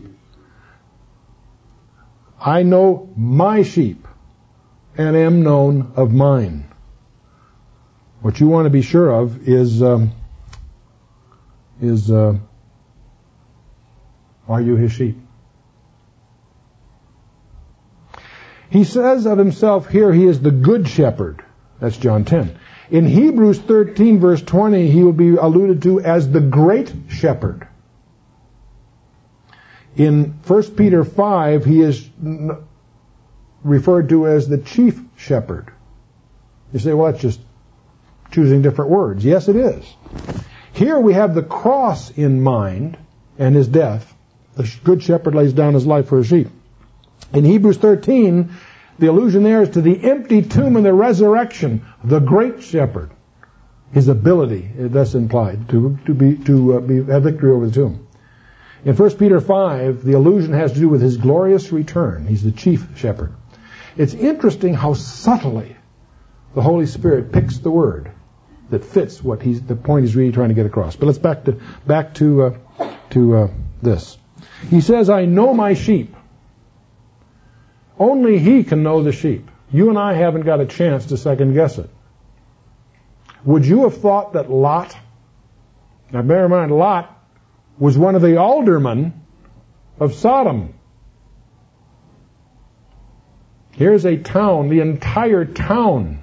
[SPEAKER 1] I know my sheep, and am known of mine. What you want to be sure of is are you his sheep? He says of himself here, he is the good shepherd. That's John 10. In Hebrews 13, verse 20, he will be alluded to as the great shepherd. In 1 Peter 5, he is referred to as the chief shepherd. You say, well, that's just choosing different words. Yes, it is. Here we have the cross in mind and his death. The good shepherd lays down his life for his sheep. In Hebrews 13, the allusion there is to the empty tomb and the resurrection, the great shepherd. His ability, thus implied, to have victory over the tomb. In 1 Peter 5, the allusion has to do with his glorious return. He's the chief shepherd. It's interesting how subtly the Holy Spirit picks the word that fits the point he's really trying to get across. But let's back to this. He says, I know my sheep. Only he can know the sheep. You and I haven't got a chance to second guess it. Would you have thought that Lot, now bear in mind, Lot was one of the aldermen of Sodom. Here's a town, the entire town,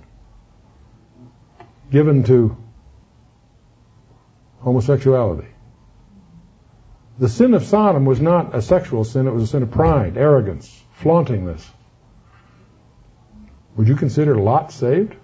[SPEAKER 1] given to homosexuality. The sin of Sodom was not a sexual sin, it was a sin of pride, arrogance, flaunting this. Would you consider Lot saved?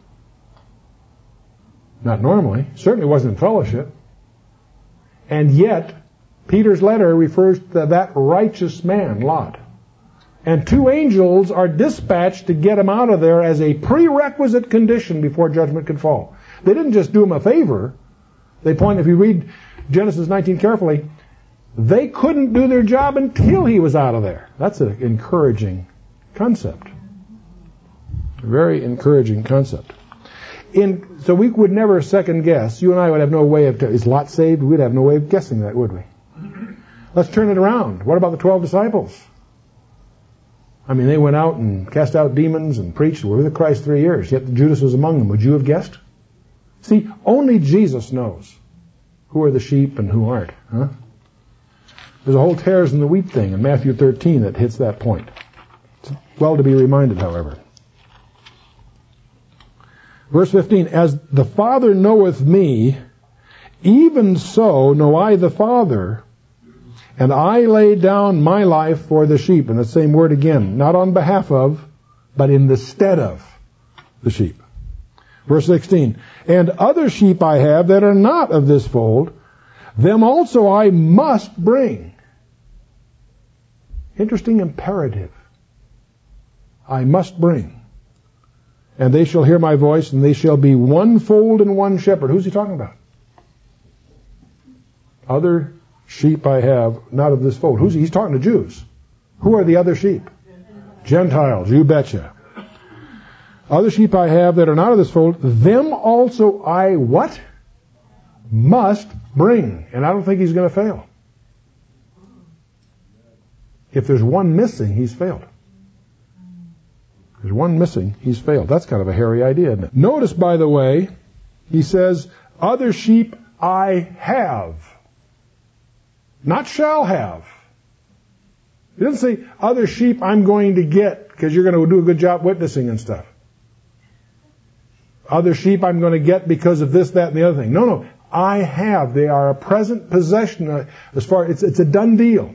[SPEAKER 1] Not normally. Certainly wasn't in fellowship. And yet, Peter's letter refers to that righteous man, Lot. And 2 angels are dispatched to get him out of there as a prerequisite condition before judgment could fall. They didn't just do him a favor. They point, if you read Genesis 19 carefully, they couldn't do their job until he was out of there. That's an encouraging concept. A very encouraging concept. So we would never second guess. You and I would have no way of, is Lot saved? We'd have no way of guessing that, would we? Let's turn it around. What about the 12 disciples? I mean, they went out and cast out demons and preached. We were with Christ 3 years, yet Judas was among them. Would you have guessed? See, only Jesus knows who are the sheep and who aren't. Huh? There's a whole tares in the wheat thing in Matthew 13 that hits that point. It's well to be reminded, however. Verse 15, as the Father knoweth me, even so know I the Father, and I lay down my life for the sheep. And the same word again, not on behalf of, but in the stead of the sheep. Verse 16, and other sheep I have that are not of this fold, them also I must bring. Interesting imperative. I must bring. And they shall hear my voice, and they shall be one fold and one shepherd. Who's he talking about? Other sheep I have, not of this fold. He's talking to Jews. Who are the other sheep? Gentiles, you betcha. Other sheep I have that are not of this fold, them also I what? Must bring. And I don't think he's going to fail. If there's one missing, he's failed. There's one missing, he's failed. That's kind of a hairy idea, isn't it? Notice, by the way, he says, other sheep I have. Not shall have. He doesn't say, other sheep I'm going to get because you're going to do a good job witnessing and stuff. Other sheep I'm going to get because of this, that, and the other thing. No. I have. They are a present possession. It's a done deal.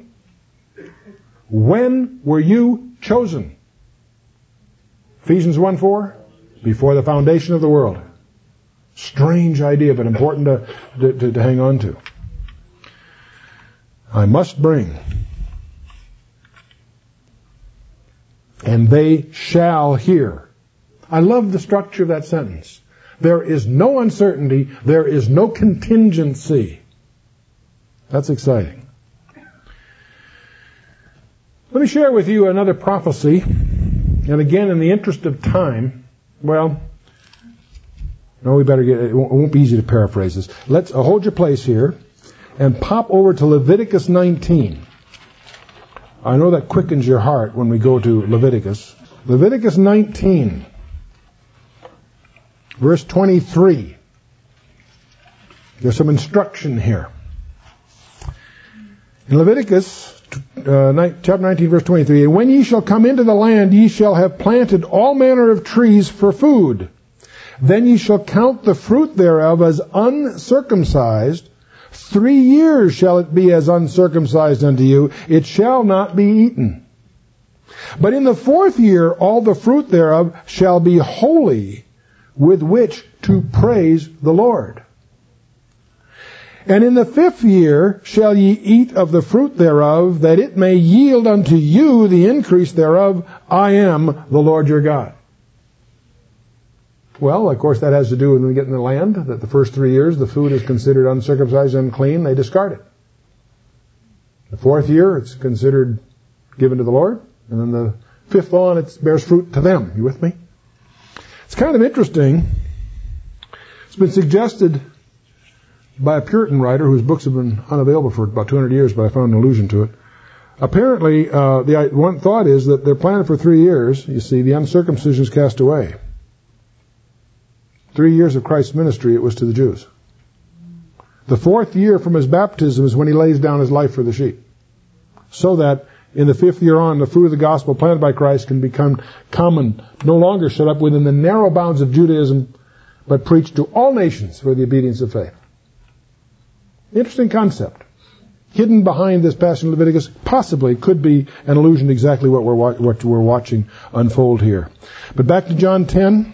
[SPEAKER 1] When were you chosen? Ephesians 1:4, before the foundation of the world. Strange idea, but important to hang on to. I must bring. And they shall hear. I love the structure of that sentence. There is no uncertainty. There is no contingency. That's exciting. Let me share with you another prophecy. And again, in the interest of time, we better it won't be easy to paraphrase this. Let's hold your place here and pop over to Leviticus 19. I know that quickens your heart when we go to Leviticus. Leviticus 19, verse 23. There's some instruction here. In Leviticus chapter 19, verse 23, and when ye shall come into the land, ye shall have planted all manner of trees for food. Then ye shall count the fruit thereof as uncircumcised. 3 years shall it be as uncircumcised unto you. It shall not be eaten. But in the 4th year, all the fruit thereof shall be holy, with which to praise the Lord. And in the 5th year shall ye eat of the fruit thereof, that it may yield unto you the increase thereof. I am the Lord your God. Well, of course, that has to do when we get in the land, that the first 3 years the food is considered uncircumcised and unclean. They discard it. The 4th year, it's considered given to the Lord. And then the 5th on, it bears fruit to them. You with me? It's kind of interesting. It's been suggested by a Puritan writer whose books have been unavailable for about 200 years, but I found an allusion to it. Apparently, the one thought is that they're planted for 3 years. You see, the uncircumcision is cast away. 3 years of Christ's ministry, it was to the Jews. The 4th year from his baptism is when he lays down his life for the sheep. So that in the 5th year on, the fruit of the gospel planted by Christ can become common, no longer shut up within the narrow bounds of Judaism, but preached to all nations for the obedience of faith. Interesting concept. Hidden behind this passage in Leviticus possibly could be an allusion to exactly what we're watching unfold here. But back to John 10.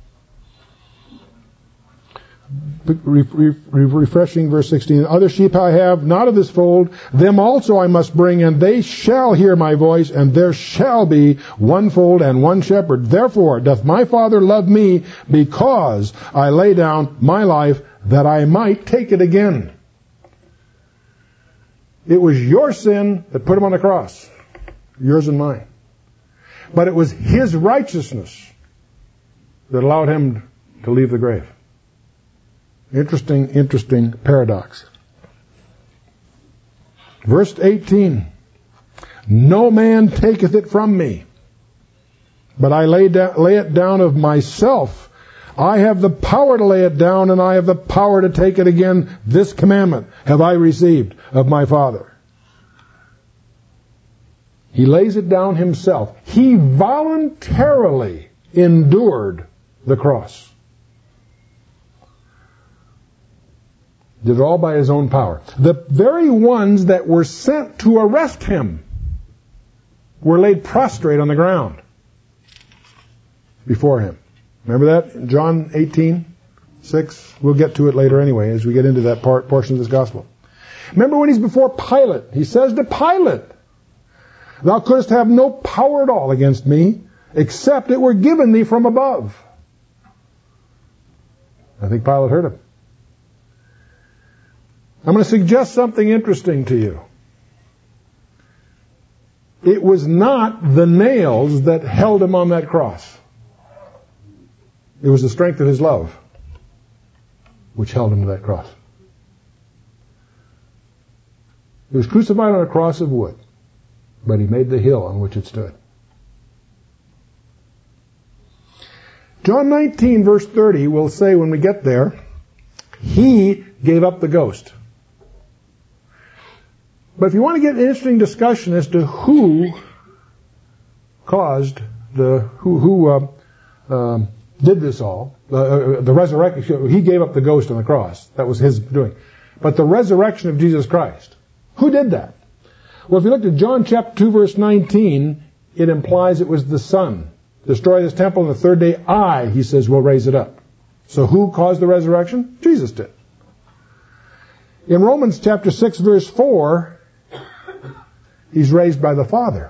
[SPEAKER 1] Refreshing verse 16. Other sheep I have, not of this fold, them also I must bring, and they shall hear my voice, and there shall be one fold and one shepherd. Therefore doth my Father love me, because I lay down my life, that I might take it again. It was your sin that put him on the cross. Yours and mine. But it was his righteousness that allowed him to leave the grave. Interesting paradox. Verse 18. No man taketh it from me, but I lay it down of myself. I have the power to lay it down, and I have the power to take it again. This commandment have I received of my Father. He lays it down himself. He voluntarily endured the cross. Did it all by his own power. The very ones that were sent to arrest him were laid prostrate on the ground before him. Remember that in John 18:6? We'll get to it later anyway as we get into that portion of this gospel. Remember when he's before Pilate, he says to Pilate, thou couldst have no power at all against me, except it were given thee from above. I think Pilate heard him. I'm going to suggest something interesting to you. It was not the nails that held him on that cross. It was the strength of his love which held him to that cross. He was crucified on a cross of wood, but he made the hill on which it stood. John 19, verse 30 will say when we get there, he gave up the ghost. But if you want to get an interesting discussion as to who caused who did this all, the resurrection, he gave up the ghost on the cross. That was his doing. But the resurrection of Jesus Christ, who did that? Well, if you look at John chapter 2, verse 19, it implies it was the Son. Destroy this temple, and the third day I, he says, will raise it up. So who caused the resurrection? Jesus did. In Romans chapter 6, verse 4, he's raised by the Father.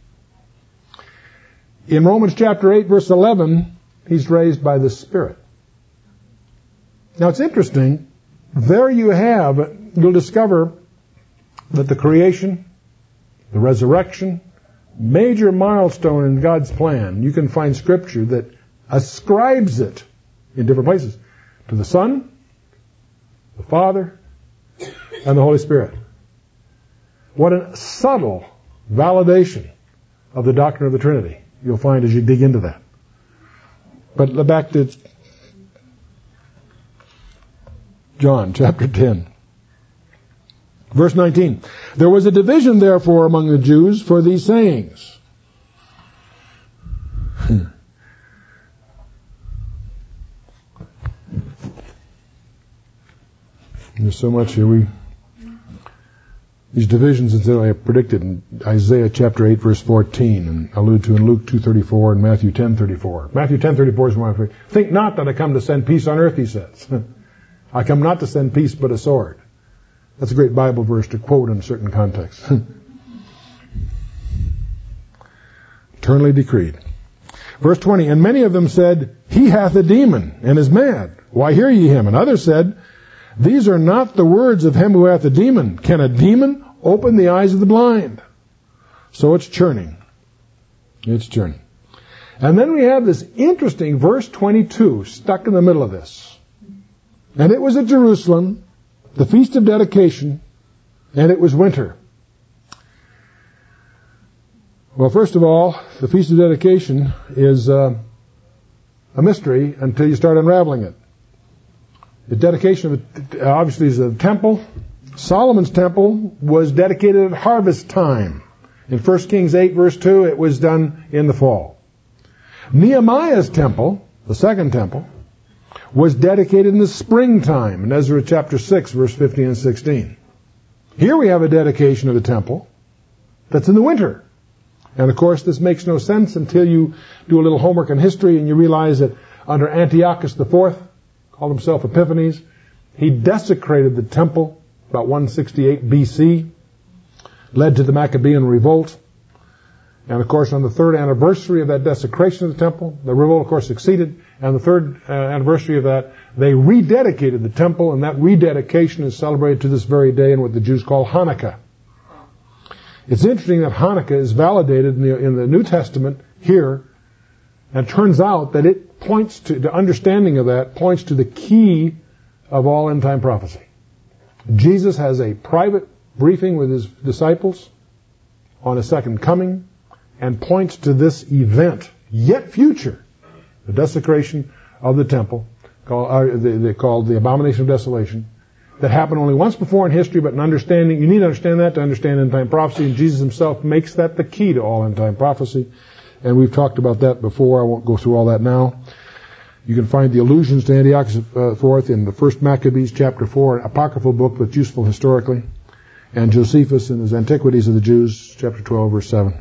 [SPEAKER 1] In Romans chapter 8, verse 11, he's raised by the Spirit. Now it's interesting. There you'll discover that the creation, the resurrection, major milestone in God's plan, you can find scripture that ascribes it in different places to the Son, the Father, and the Holy Spirit. What a subtle validation of the doctrine of the Trinity you'll find as you dig into that. But back to John chapter 10. Verse 19. There was a division therefore among the Jews for these sayings. There's so much here. These divisions that I predicted in Isaiah chapter 8 verse 14 and allude to in Luke 2:34 and Matthew 10:34. Matthew 10:34 is one of my favorite. Think not that I come to send peace on earth, he says. I come not to send peace but a sword. That's a great Bible verse to quote in a certain context. Eternally decreed. Verse 20, and many of them said, he hath a demon and is mad. Why hear ye him? And others said, these are not the words of him who hath a demon. Can a demon open the eyes of the blind? So it's churning. It's churning. And then we have this interesting verse 22 stuck in the middle of this. And it was at Jerusalem, the Feast of Dedication, and it was winter. Well, first of all, the Feast of Dedication is a mystery until you start unraveling it. The dedication obviously is a temple. Solomon's temple was dedicated at harvest time. In 1 Kings 8, verse 2, it was done in the fall. Nehemiah's temple, the second temple, was dedicated in the springtime in Ezra chapter 6, verse 15 and 16. Here we have a dedication of the temple that's in the winter. And of course, this makes no sense until you do a little homework in history and you realize that under Antiochus IV, called himself Epiphanes, he desecrated the temple about 168 BC, led to the Maccabean revolt. And of course, on the third anniversary of that desecration of the temple, the revolt of course succeeded, and the third anniversary of that, they rededicated the temple, and that rededication is celebrated to this very day in what the Jews call Hanukkah. It's interesting that Hanukkah is validated in the New Testament here, and it turns out that it points to, the understanding of that points to the key of all end-time prophecy. Jesus has a private briefing with his disciples on a second coming, and points to this event, yet future, the desecration of the temple, called the abomination of desolation, that happened only once before in history, but in understanding, you need to understand that to understand end-time prophecy, and Jesus himself makes that the key to all end-time prophecy, and we've talked about that before. I won't go through all that now. You can find the allusions to Antiochus IV in the First Maccabees, chapter 4, an apocryphal book that's useful historically, and Josephus in his Antiquities of the Jews, chapter 12, verse 7.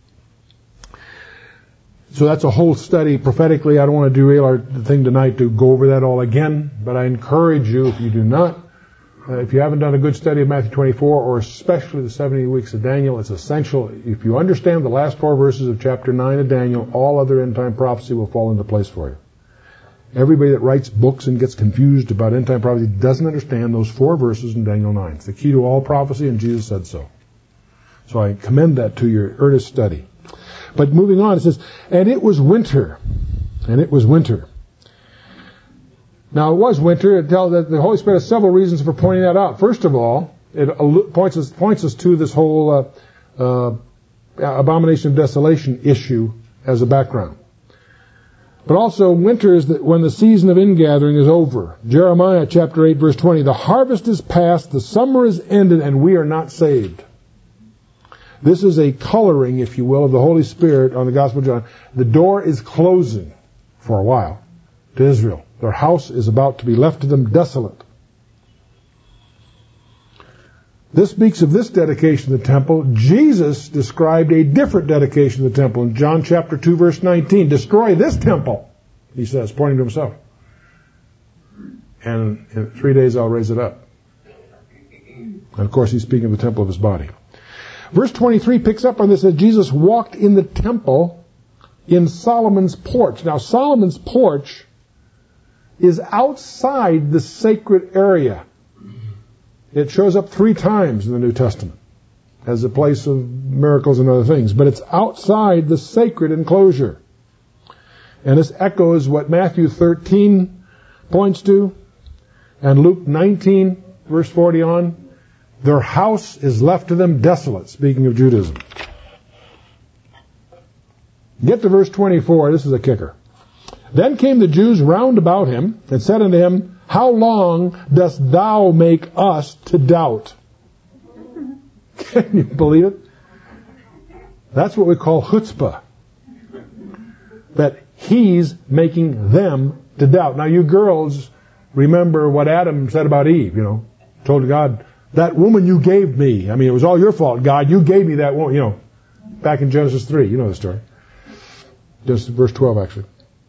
[SPEAKER 1] So that's a whole study prophetically. I don't want to derail our thing tonight to go over that all again, but I encourage you, if you do not, if you haven't done a good study of Matthew 24, or especially the 70 weeks of Daniel, it's essential. If you understand the last 4 verses of chapter 9 of Daniel, all other end-time prophecy will fall into place for you. Everybody that writes books and gets confused about end-time prophecy doesn't understand those 4 verses in Daniel 9. It's the key to all prophecy, and Jesus said so. So I commend that to your earnest study. But moving on, it says, and it was winter. And it was winter. Now, it was winter. It tells that the Holy Spirit has several reasons for pointing that out. First of all, it points us to this whole abomination of desolation issue as a background. But also, winter is when the season of ingathering is over. Jeremiah chapter 8, verse 20, the harvest is past, the summer is ended, and we are not saved. This is a coloring, if you will, of the Holy Spirit on the Gospel of John. The door is closing for a while to Israel. Their house is about to be left to them desolate. This speaks of this dedication of the temple. Jesus described a different dedication of the temple in John chapter 2, verse 19. Destroy this temple, he says, pointing to himself. And in 3 days I'll raise it up. And of course he's speaking of the temple of his body. Verse 23 picks up on this as Jesus walked in the temple in Solomon's porch. Now, Solomon's porch is outside the sacred area. It shows up 3 times in the New Testament as a place of miracles and other things. But it's outside the sacred enclosure. And this echoes what Matthew 13 points to, and Luke 19, verse 40 on. Their house is left to them desolate, speaking of Judaism. Get to verse 24, this is a kicker. Then came the Jews round about him, and said unto him, how long dost thou make us to doubt? Can you believe it? That's what we call chutzpah. That he's making them to doubt. Now you girls remember what Adam said about Eve, told God, that woman you gave me. I mean, it was all your fault, God. You gave me that woman, back in Genesis 3. You know the story. Just verse 12, actually.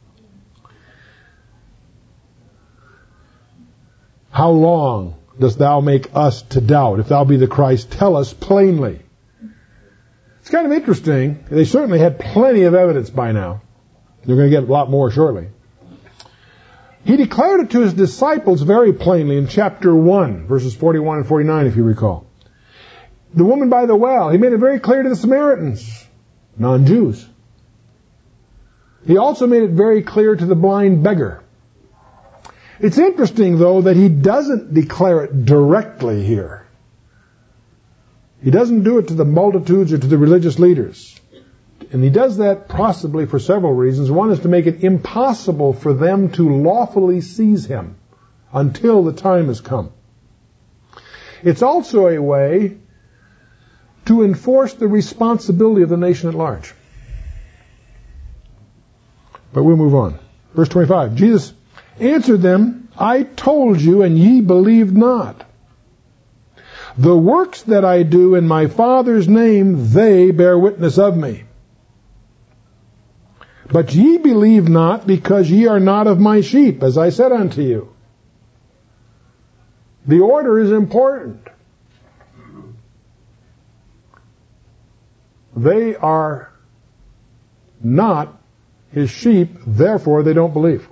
[SPEAKER 1] How long dost thou make us to doubt? If thou be the Christ, tell us plainly. It's kind of interesting. They certainly had plenty of evidence by now. They're going to get a lot more shortly. He declared it to his disciples very plainly in chapter 1, verses 41 and 49, if you recall. The woman by the well, he made it very clear to the Samaritans, non-Jews. He also made it very clear to the blind beggar. It's interesting, though, that he doesn't declare it directly here. He doesn't do it to the multitudes or to the religious leaders. And he does that possibly for several reasons. One is to make it impossible for them to lawfully seize him until the time has come. It's also a way to enforce the responsibility of the nation at large. But we'll move on. Verse 25. Jesus answered them, I told you, and ye believed not. The works that I do in my Father's name, they bear witness of me. But ye believe not, because ye are not of my sheep, as I said unto you. The order is important. They are not his sheep, therefore they don't believe.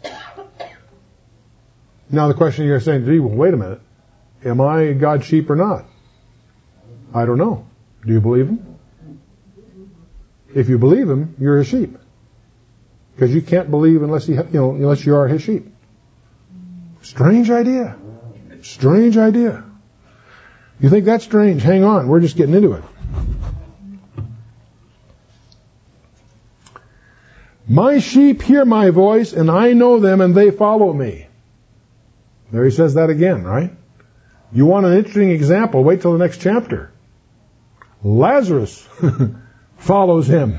[SPEAKER 1] Now the question you're saying, gee, well, wait a minute. Am I God's sheep or not? I don't know. Do you believe him? If you believe him, you're his sheep. Because you can't believe unless unless you are his sheep. Strange idea. Strange idea. You think that's strange? Hang on. We're just getting into it. My sheep hear my voice, and I know them, and they follow me. There he says that again, right? You want an interesting example? Wait till the next chapter. Lazarus follows him.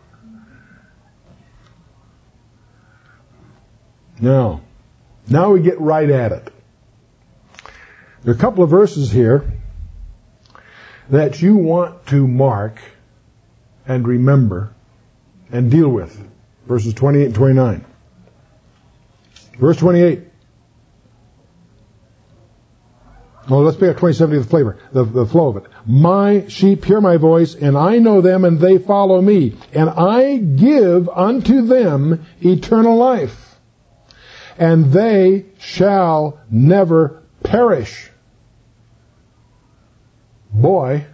[SPEAKER 1] Now we get right at it. There are a couple of verses here that you want to mark and remember and deal with. Verses 28 and 29. Verse 28. Well, let's pick up 27 to get the flavor, the flow of it. My sheep hear my voice, and I know them, and they follow me. And I give unto them eternal life, and they shall never perish. Boy,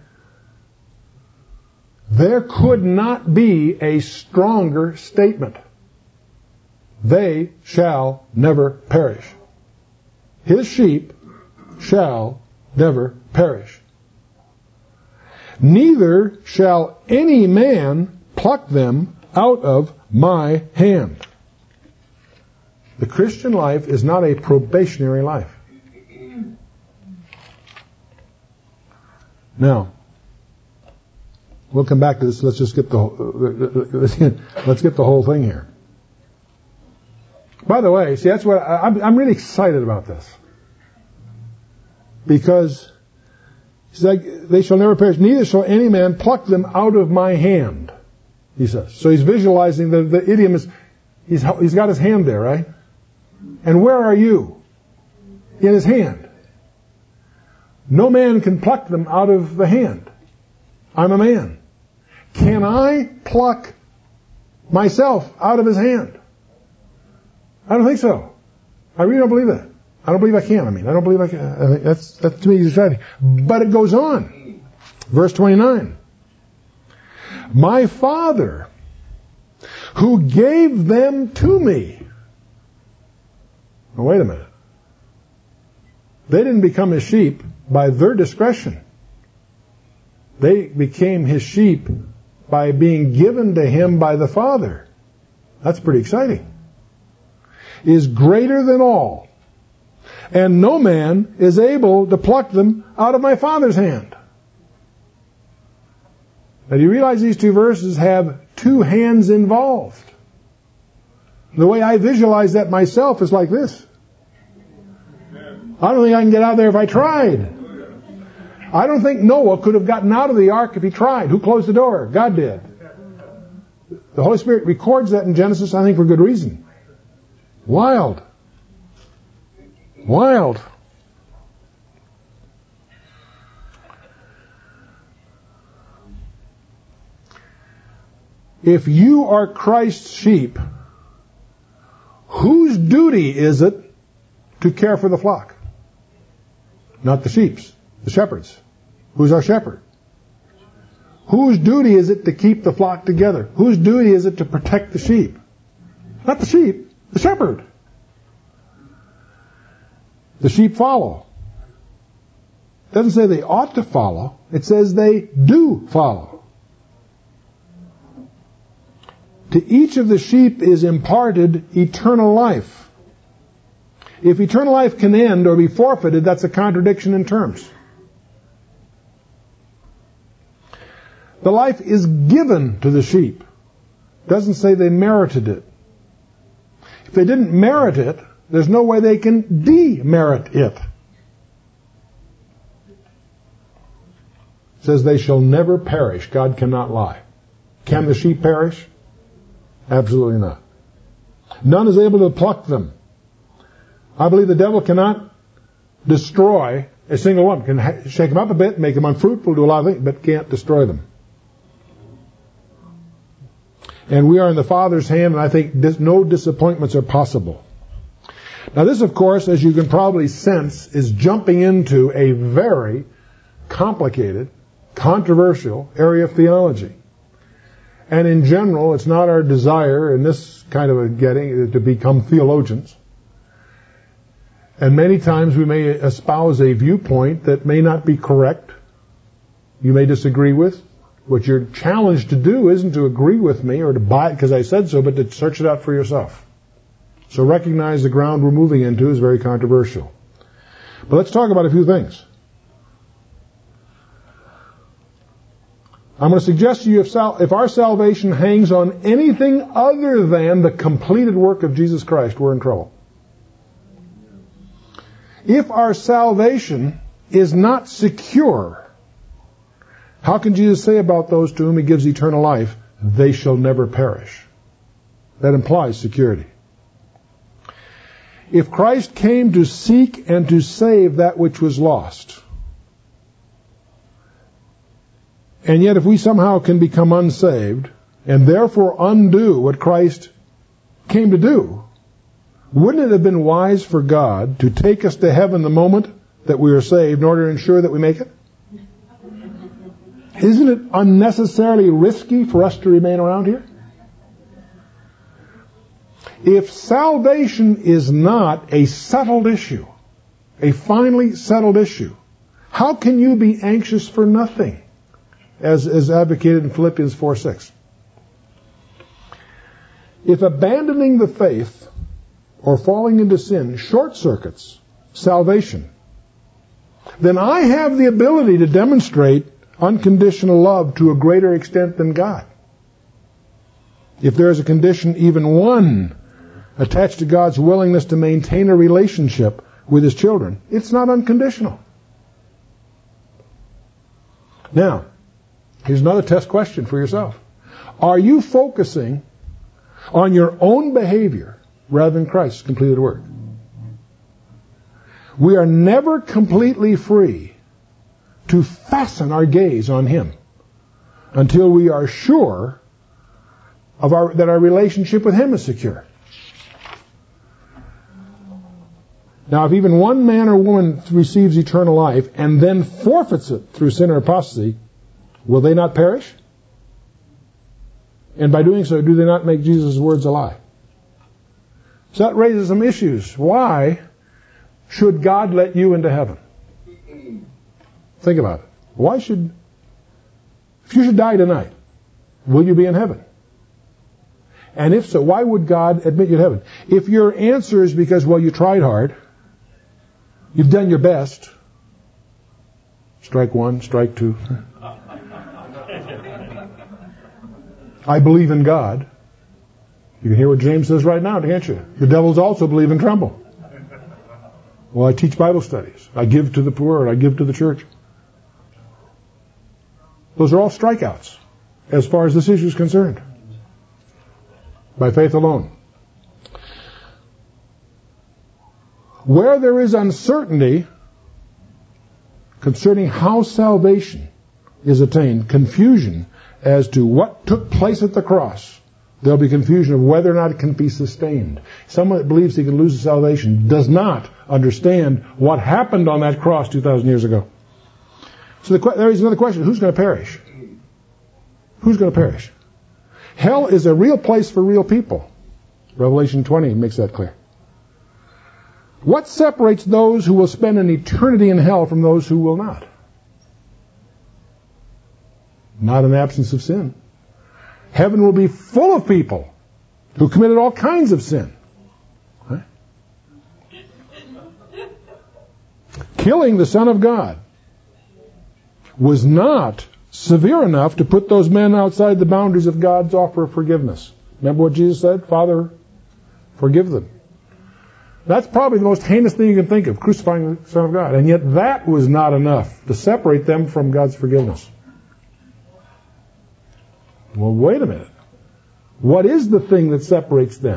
[SPEAKER 1] there could not be a stronger statement. They shall never perish. His sheep shall never perish. Neither shall any man pluck them out of my hand. The Christian life is not a probationary life. Now, we'll come back to this. Let's just get let's get the whole thing here. By the way, see, that's what I'm really excited about this. Because he's like, they shall never perish, neither shall any man pluck them out of my hand, he says. So he's visualizing, the idiom is, he's got his hand there, right? And where are you? In his hand. No man can pluck them out of the hand. I'm a man. Can I pluck myself out of his hand? I don't think so. I really don't believe that. I don't believe I can. I don't believe I can. I think that's to me exciting. But it goes on. Verse 29. My Father, who gave them to me. Now, wait a minute. They didn't become his sheep by their discretion. They became his sheep by being given to him by the Father. That's pretty exciting. Is greater than all. And no man is able to pluck them out of my Father's hand. Now, do you realize these two verses have two hands involved? The way I visualize that myself is like this. I don't think I can get out of there if I tried. I don't think Noah could have gotten out of the ark if he tried. Who closed the door? God did. The Holy Spirit records that in Genesis, I think, for good reason. Wild. Wild. If you are Christ's sheep, whose duty is it to care for the flock? Not the sheep's, the shepherd's. Who's our shepherd? Whose duty is it to keep the flock together? Whose duty is it to protect the sheep? Not the sheep, the shepherd. The sheep follow. It doesn't say they ought to follow. It says they do follow. To each of the sheep is imparted eternal life. If eternal life can end or be forfeited, that's a contradiction in terms. The life is given to the sheep. It doesn't say they merited it. If they didn't merit it, there's no way they can demerit it. It says they shall never perish. God cannot lie. Can the sheep perish? Absolutely not. None is able to pluck them. I believe the devil cannot destroy a single one. Can shake them up a bit, make them unfruitful, do a lot of things, but can't destroy them. And we are in the Father's hand, and I think no disappointments are possible. Now this, of course, as you can probably sense, is jumping into a very complicated, controversial area of theology. And in general, it's not our desire in this kind of a getting to become theologians. And many times we may espouse a viewpoint that may not be correct. You may disagree with. What you're challenged to do isn't to agree with me or to buy it because I said so, but to search it out for yourself. So recognize the ground we're moving into is very controversial. But let's talk about a few things. I'm going to suggest to you if our salvation hangs on anything other than the completed work of Jesus Christ, we're in trouble. If our salvation is not secure, how can Jesus say about those to whom he gives eternal life, they shall never perish? That implies security. If Christ came to seek and to save that which was lost, and yet if we somehow can become unsaved, and therefore undo what Christ came to do, wouldn't it have been wise for God to take us to heaven the moment that we are saved in order to ensure that we make it? Isn't it unnecessarily risky for us to remain around here? If salvation is not a settled issue, a finally settled issue, how can you be anxious for nothing, as advocated in Philippians 4:6? If abandoning the faith or falling into sin short-circuits salvation, then I have the ability to demonstrate unconditional love to a greater extent than God. If there is a condition, even one, attached to God's willingness to maintain a relationship with his children, it's not unconditional. Now, here's another test question for yourself. Are you focusing on your own behavior rather than Christ's completed work? We are never completely free to fasten our gaze on him until we are sure of that our relationship with him is secure. Now, if even one man or woman receives eternal life and then forfeits it through sin or apostasy, will they not perish? And by doing so, do they not make Jesus' words a lie? So that raises some issues. Why should God let you into heaven? Think about it. If you should die tonight, will you be in heaven? And if so, why would God admit you to heaven? If your answer is because, well, you tried hard, you've done your best, strike one, strike two. I believe in God. You can hear what James says right now, can't you? The devils also believe and tremble. Well, I teach Bible studies. I give to the poor, and I give to the church. Those are all strikeouts as far as this issue is concerned. By faith alone. Where there is uncertainty concerning how salvation is attained, confusion as to what took place at the cross, there'll be confusion of whether or not it can be sustained. Someone that believes he can lose his salvation does not understand what happened on that cross 2,000 years ago. So there is another question. Who's going to perish? Who's going to perish? Hell is a real place for real people. Revelation 20 makes that clear. What separates those who will spend an eternity in hell from those who will not? Not an absence of sin. Heaven will be full of people who committed all kinds of sin. Right? Killing the Son of God was not severe enough to put those men outside the boundaries of God's offer of forgiveness. Remember what Jesus said? Father, forgive them. That's probably the most heinous thing you can think of, crucifying the Son of God. And yet that was not enough to separate them from God's forgiveness. Well, wait a minute. What is the thing that separates them?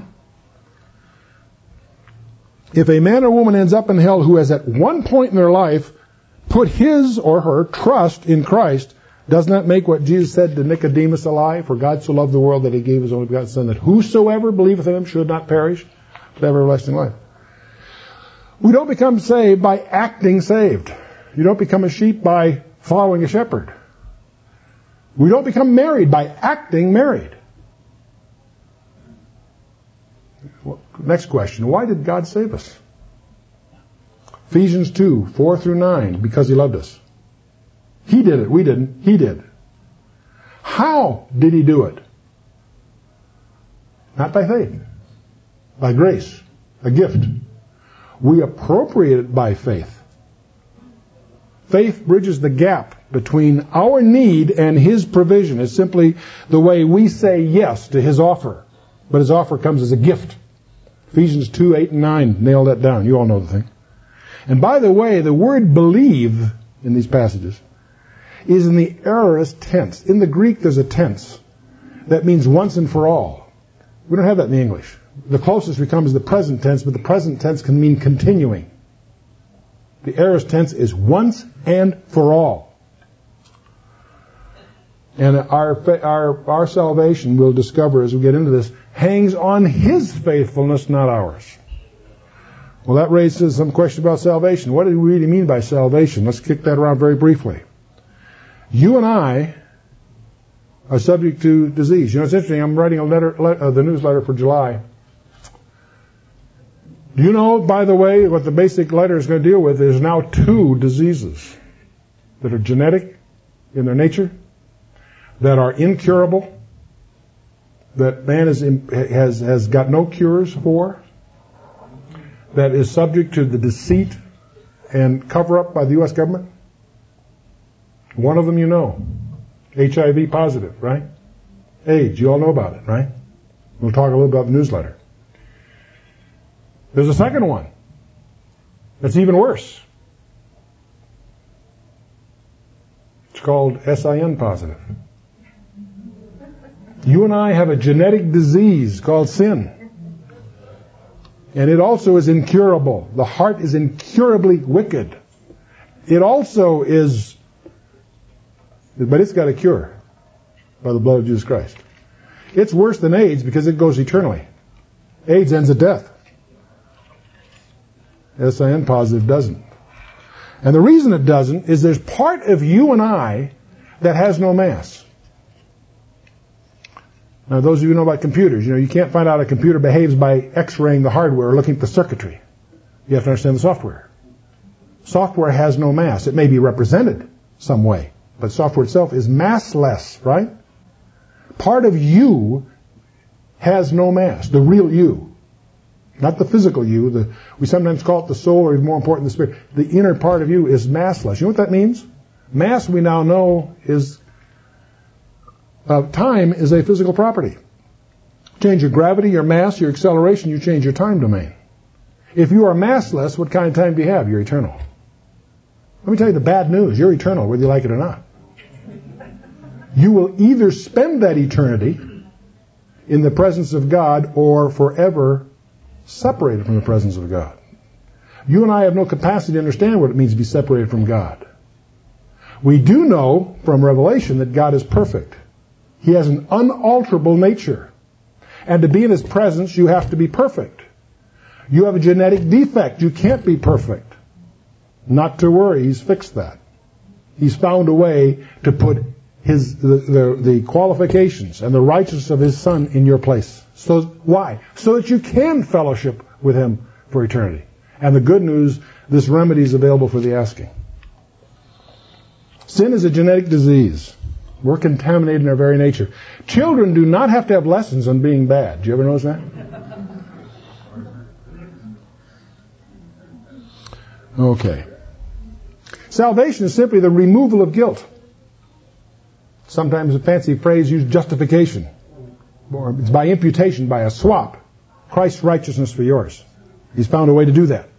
[SPEAKER 1] If a man or woman ends up in hell who has at one point in their life put his or her trust in Christ, doesn't that make what Jesus said to Nicodemus a lie? For God so loved the world that he gave his only begotten Son, that whosoever believeth in him should not perish, but have everlasting life. We don't become saved by acting saved. You don't become a sheep by following a shepherd. We don't become married by acting married. Next question. Why did God save us? Ephesians 2, 4 through 9, because he loved us. He did it. We didn't. He did. How did he do it? Not by faith. By grace. A gift. We appropriate it by faith. Faith bridges the gap between our need and his provision. It's simply the way we say yes to his offer. But his offer comes as a gift. Ephesians 2, 8 and 9 nail that down. You all know the thing. And by the way, the word believe in these passages is in the aorist tense. In the Greek, there's a tense that means once and for all. We don't have that in the English. The closest we come is the present tense, but the present tense can mean continuing. The aorist tense is once and for all. And our salvation, we'll discover as we get into this, hangs on his faithfulness, not ours. Well, that raises some question about salvation. What do we really mean by salvation? Let's kick that around very briefly. You and I are subject to disease. You know, it's interesting. I'm writing the newsletter for July. Do you know, by the way, what the basic letter is going to deal with? There's now 2 diseases that are genetic in their nature, that are incurable, that man has got no cures for, that is subject to the deceit and cover-up by the U.S. government. One of them you know, HIV positive, right? AIDS, you all know about it, right? We'll talk a little about the newsletter. There's a second one that's even worse. It's called SIN positive. You and I have a genetic disease called sin. And it also is incurable. The heart is incurably wicked. It also is, but it's got a cure by the blood of Jesus Christ. It's worse than AIDS because it goes eternally. AIDS ends at death. SIN positive doesn't. And the reason it doesn't is there's part of you and I that has no mass. Now, those of you who know about computers, you can't find out how a computer behaves by x-raying the hardware or looking at the circuitry. You have to understand the software. Software has no mass. It may be represented some way, but software itself is massless, right? Part of you has no mass, the real you. Not the physical you. We sometimes call it the soul, or even more important, the spirit. The inner part of you is massless. You know what that means? Mass, we now know, is time is a physical property. Change your gravity, your mass, your acceleration, you change your time domain. If you are massless, what kind of time do you have? You're eternal. Let me tell you the bad news. You're eternal, whether you like it or not. You will either spend that eternity in the presence of God or forever separated from the presence of God. You and I have no capacity to understand what it means to be separated from God. We do know from Revelation that God is perfect. He has an unalterable nature. And to be in his presence, you have to be perfect. You have a genetic defect. You can't be perfect. Not to worry, he's fixed that. He's found a way to put the qualifications and the righteousness of his Son in your place. So why? So that you can fellowship with him for eternity. And the good news, this remedy is available for the asking. Sin is a genetic disease. We're contaminated in our very nature. Children do not have to have lessons on being bad. Do you ever notice that? Okay. Salvation is simply the removal of guilt. sometimes a fancy phrase used, justification. Or it's by imputation, by a swap. Christ's righteousness for yours. He's found a way to do that.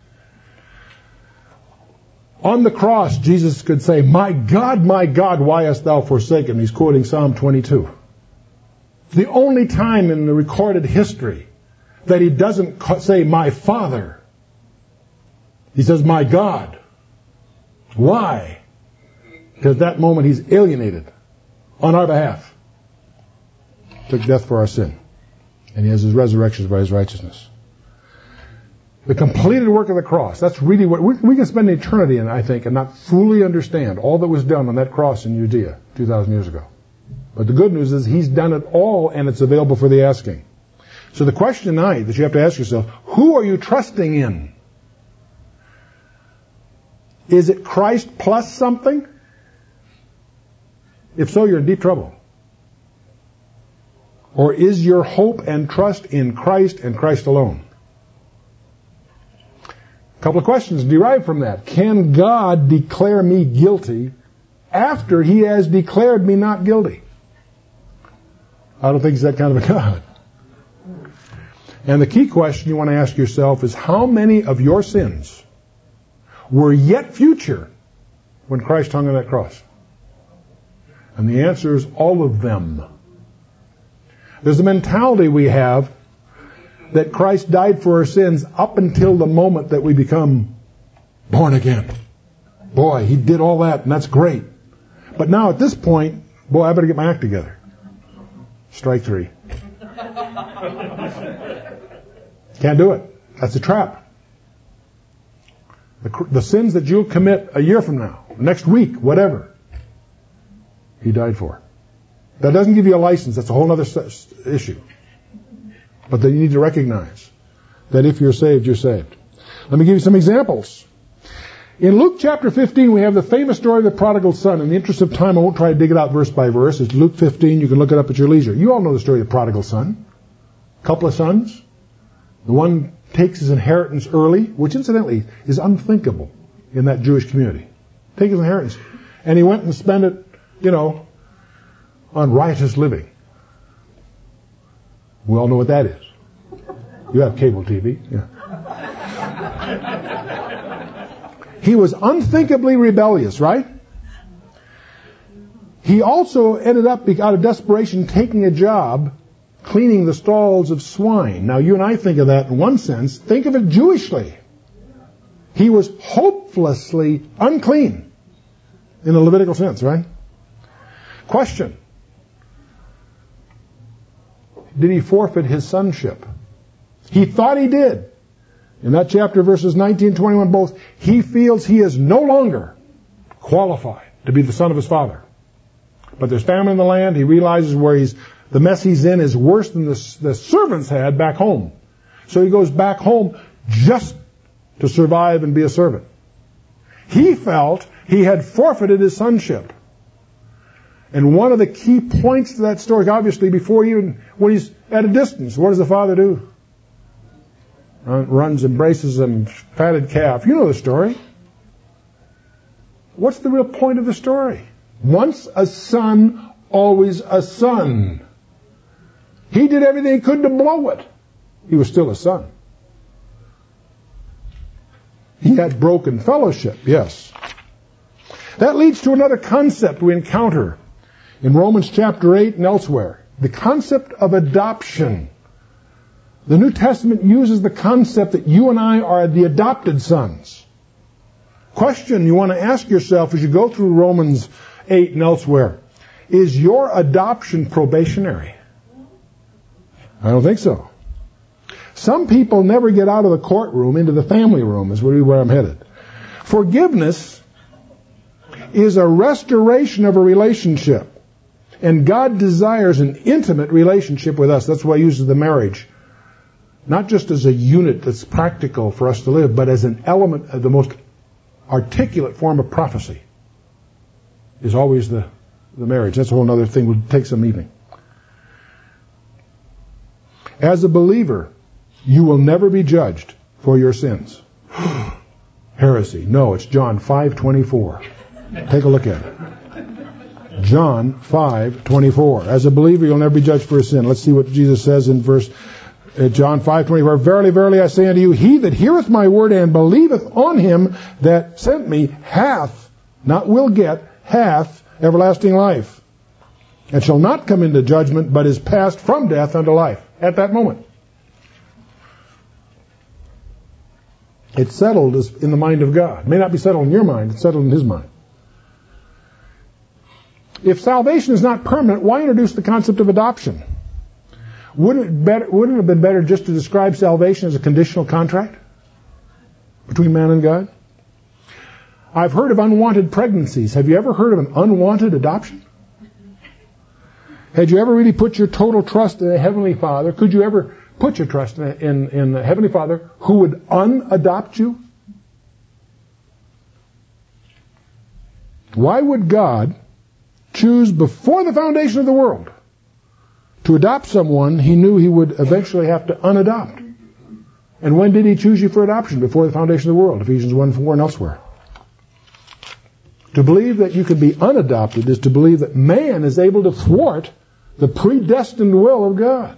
[SPEAKER 1] On the cross, my God, why hast thou forsaken me?" He's quoting Psalm 22. It's the only time in the recorded history that he doesn't say, "My Father." He says, "My God." Why? Because at that moment he's alienated on our behalf. Took death for our sin. And he has his resurrection by his righteousness. The completed work of the cross. That's really what we can spend eternity in, I think, and not fully understand all that was done on that cross in Judea 2,000 years ago. But the good news is he's done it all, and it's available for the asking. So the question tonight that you have to ask yourself, who are you trusting in? Is it Christ plus something? If so, you're in deep trouble. Or is your hope and trust in Christ and Christ alone? A couple of questions derived from that. Can God declare me guilty after he has declared me not guilty? I don't think he's that kind of a God. And the key question you want to ask yourself is, how many of your sins were yet future when Christ hung on that cross? And the answer is all of them. There's a mentality we have that Christ died for our sins up until the moment that we become born again. Boy, he did all that, and that's great. But now at this point, boy, I better get my act together. Strike three. Can't do it. That's a trap. The sins that you'll commit a year from now, next week, whatever, he died for. That doesn't give you a license. That's a whole other issue. But then you need to recognize that if you're saved, you're saved. Let me give you some examples. In Luke chapter 15, we have the famous story of the prodigal son. In the interest of time, I won't try to dig it out verse by verse. It's Luke 15. You can look it up at your leisure. You all know the story of the prodigal son. A couple of sons. The one takes his inheritance early, which incidentally is unthinkable in that Jewish community. Take his inheritance. And he went and spent it, on riotous living. We all know what that is. You have cable TV. Yeah. He was unthinkably rebellious, right? He also ended up, out of desperation, taking a job cleaning the stalls of swine. Now, you and I think of that in one sense. Think of it Jewishly. He was hopelessly unclean in a Levitical sense, right? Question. Did he forfeit his sonship? He thought he did. In that chapter, verses 19 and 21, both, he feels he is no longer qualified to be the son of his father. But there's famine in the land. He realizes the mess he's in is worse than the servants had back home. So he goes back home just to survive and be a servant. He felt he had forfeited his sonship. And one of the key points to that story, obviously, when he's at a distance, what does the father do? Runs, embraces a fatted calf. You know the story. What's the real point of the story? Once a son, always a son. He did everything he could to blow it. He was still a son. He had broken fellowship, yes. That leads to another concept we encounter in Romans chapter 8 and elsewhere. The concept of adoption. The New Testament uses the concept that you and I are the adopted sons. Question you want to ask yourself as you go through Romans 8 and elsewhere. Is your adoption probationary? I don't think so. Some people never get out of the courtroom into the family room, is where I'm headed. Forgiveness is a restoration of a relationship. And God desires an intimate relationship with us. That's why he uses the marriage. Not just as a unit that's practical for us to live, but as an element of the most articulate form of prophecy is always the marriage. That's a whole other thing. We'll take some evening. As a believer, you will never be judged for your sins. Heresy. No, it's John 5:24. Take a look at it. John 5:24. As a believer, you'll never be judged for a sin. Let's see what Jesus says in John 5:24. Verily, verily, I say unto you, he that heareth my word and believeth on him that sent me hath, not will get, hath everlasting life, and shall not come into judgment, but is passed from death unto life. At that moment. It's settled in the mind of God. It may not be settled in your mind, it's settled in his mind. If salvation is not permanent, why introduce the concept of adoption? Wouldn't it have been better just to describe salvation as a conditional contract between man and God? I've heard of unwanted pregnancies. Have you ever heard of an unwanted adoption? Had you ever really put your total trust in a Heavenly Father? Could you ever put your trust in a Heavenly Father who would unadopt you? Why would God choose before the foundation of the world to adopt someone he knew he would eventually have to unadopt? And when did he choose you for adoption? Before the foundation of the world, Ephesians 1:4 and elsewhere. To believe that you can be unadopted is to believe that man is able to thwart the predestined will of God.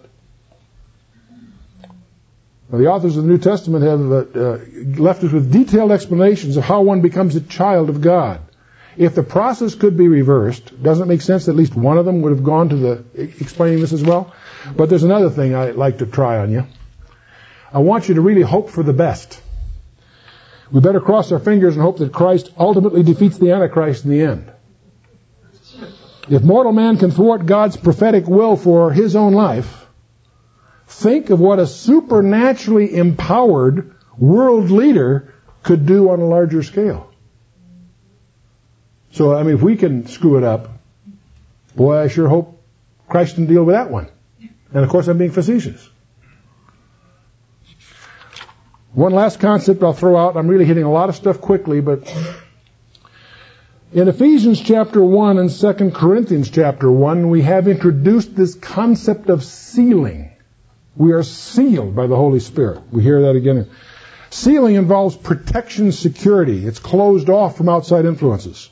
[SPEAKER 1] Now, the authors of the New Testament have left us with detailed explanations of how one becomes a child of God. If the process could be reversed, doesn't it make sense that at least one of them would have gone to the explaining this as well? But there's another thing I'd like to try on you. I want you to really hope for the best. We better cross our fingers and hope that Christ ultimately defeats the Antichrist in the end. If mortal man can thwart God's prophetic will for his own life, think of what a supernaturally empowered world leader could do on a larger scale. So, if we can screw it up, boy, I sure hope Christ can deal with that one. And of course, I'm being facetious. One last concept I'll throw out. I'm really hitting a lot of stuff quickly, but in Ephesians chapter 1 and 2 Corinthians chapter 1, we have introduced this concept of sealing. We are sealed by the Holy Spirit. We hear that again. Sealing involves protection, security. It's closed off from outside influences.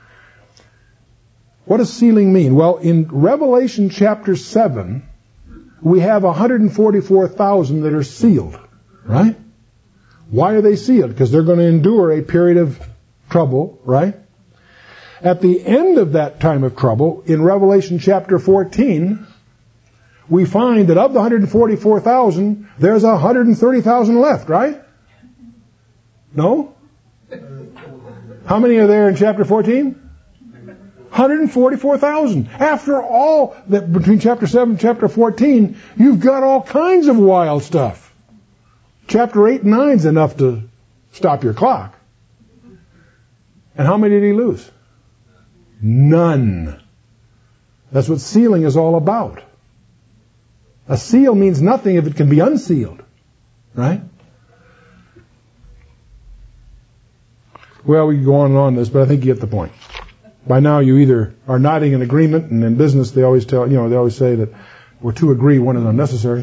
[SPEAKER 1] What does sealing mean? Well, in Revelation chapter 7, we have 144,000 that are sealed, right? Why are they sealed? Because they're going to endure a period of trouble, right? At the end of that time of trouble, in Revelation chapter 14, we find that of the 144,000, there's 130,000 left, right? No? How many are there in chapter 14? 144,000. After all, that between chapter 7 and chapter 14, you've got all kinds of wild stuff. Chapter 8 and 9 is enough to stop your clock. And how many did he lose? None. That's what sealing is all about. A seal means nothing if it can be unsealed. Right? Well, we can go on and on this, but I think you get the point. By now you either are nodding in agreement, and in business they always say that where two agree, one is unnecessary.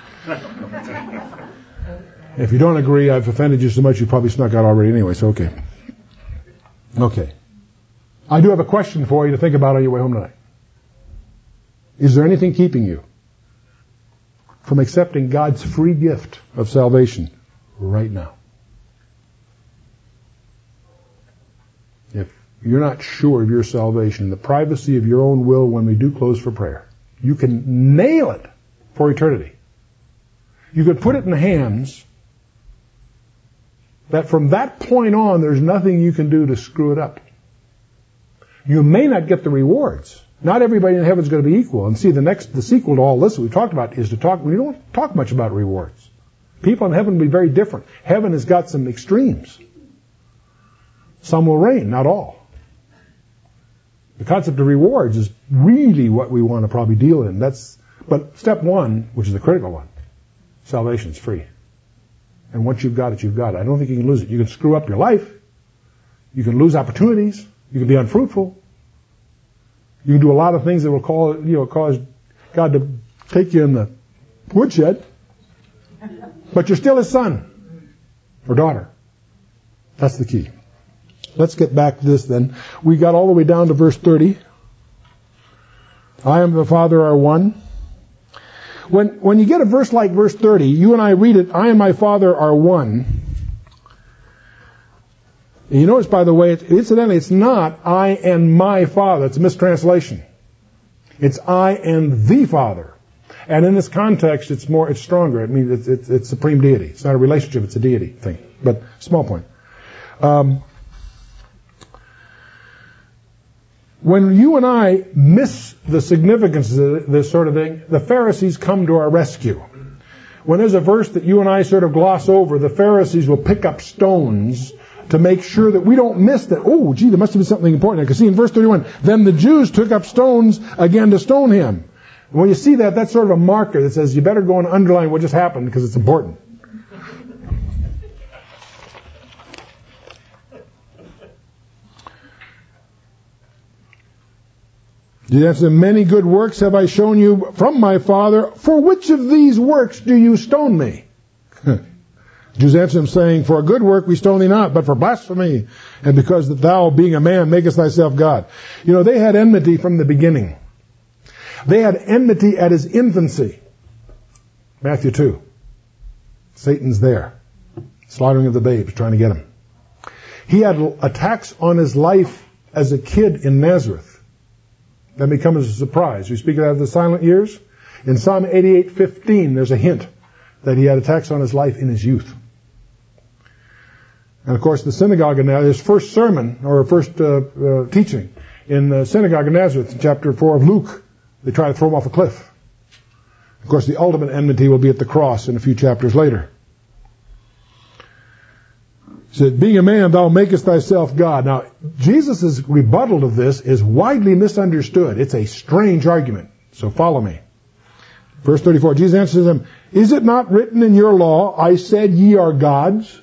[SPEAKER 1] If you don't agree, I've offended you so much you probably snuck out already anyway, so okay. Okay. I do have a question for you to think about on your way home tonight. Is there anything keeping you from accepting God's free gift of salvation right now? If you're not sure of your salvation in the privacy of your own will when we do close for prayer, you can nail it for eternity. You could put it in the hands that from that point on, there's nothing you can do to screw it up. You may not get the rewards. Not everybody in heaven is going to be equal. And see, the sequel to all this we've talked about is we don't talk much about rewards. People in heaven will be very different. Heaven has got some extremes. Some will reign, not all. The concept of rewards is really what we want to probably deal in. But step one, which is the critical one, salvation is free. And once you've got it, you've got it. I don't think you can lose it. You can screw up your life. You can lose opportunities. You can be unfruitful. You can do a lot of things that will cause God to take you in the woodshed. But you're still his son or daughter. That's the key. Let's get back to this then. We got all the way down to verse 30. I am the Father are one. When you get a verse like verse 30, you and I read it, I and my Father are one. And you notice, by the way, incidentally, it's not I and my Father. It's a mistranslation. It's I and the Father. And in this context, it's stronger. It means it's supreme deity. It's not a relationship, it's a deity thing. But small point. When you and I miss the significance of this sort of thing, the Pharisees come to our rescue. When there's a verse that you and I sort of gloss over, the Pharisees will pick up stones to make sure that we don't miss that. Oh, gee, there must have been something important. I can see in verse 31, then the Jews took up stones again to stone him. And when you see that, that's sort of a marker that says you better go and underline what just happened because it's important. Jesus answered, many good works have I shown you from my Father. For which of these works do you stone me? Jews answered him, saying, for a good work we stone thee not, but for blasphemy, and because that thou, being a man, makest thyself God. You know, they had enmity from the beginning. They had enmity at his infancy. Matthew 2. Satan's there. Slaughtering of the babes, trying to get him. He had attacks on his life as a kid in Nazareth. That may come as a surprise. We speak of the silent years. In Psalm 88:15, there's a hint that he had attacks on his life in his youth. And of course, the synagogue in Nazareth, his first sermon, or first teaching, in the synagogue in Nazareth, in chapter 4 of Luke, they try to throw him off a cliff. Of course, the ultimate enmity will be at the cross in a few chapters later. He said, being a man, thou makest thyself God. Now, Jesus' rebuttal of this is widely misunderstood. It's a strange argument. So follow me. Verse 34, Jesus answers them, is it not written in your law, I said ye are gods?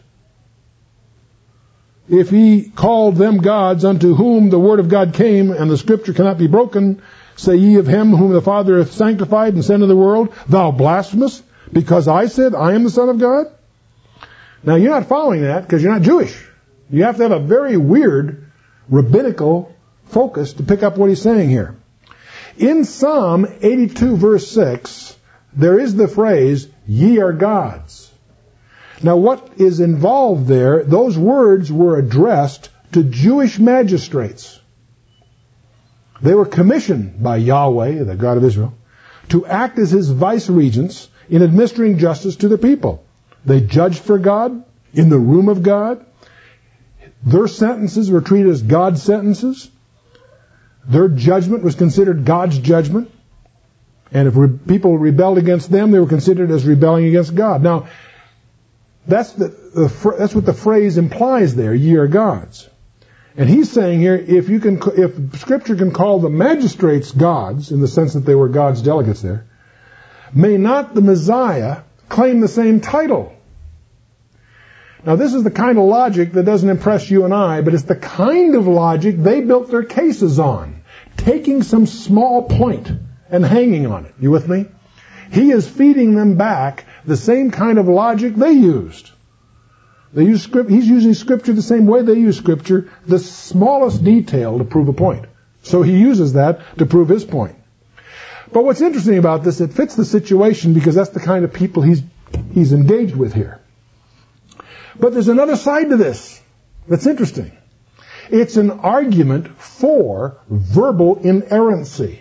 [SPEAKER 1] If he called them gods unto whom the word of God came, and the scripture cannot be broken, say ye of him whom the Father hath sanctified and sent into the world, thou blasphemous, because I said I am the Son of God? Now, you're not following that because you're not Jewish. You have to have a very weird rabbinical focus to pick up what he's saying here. In Psalm 82, verse 6, there is the phrase, ye are gods. Now, what is involved there, those words were addressed to Jewish magistrates. They were commissioned by Yahweh, the God of Israel, to act as his vice-regents in administering justice to the people. They judged for God, in the room of God. Their sentences were treated as God's sentences. Their judgment was considered God's judgment. And if people rebelled against them, they were considered as rebelling against God. Now, that's what the phrase implies there, ye are gods. And he's saying here, if Scripture can call the magistrates gods, in the sense that they were God's delegates there, may not the Messiah claim the same title? Now, this is the kind of logic that doesn't impress you and I, but it's the kind of logic they built their cases on, taking some small point and hanging on it. You with me? He is feeding them back the same kind of logic they used. He's using Scripture the same way they use Scripture, the smallest detail to prove a point. So he uses that to prove his point. But what's interesting about this, it fits the situation because that's the kind of people he's engaged with here. But there's another side to this that's interesting. It's an argument for verbal inerrancy.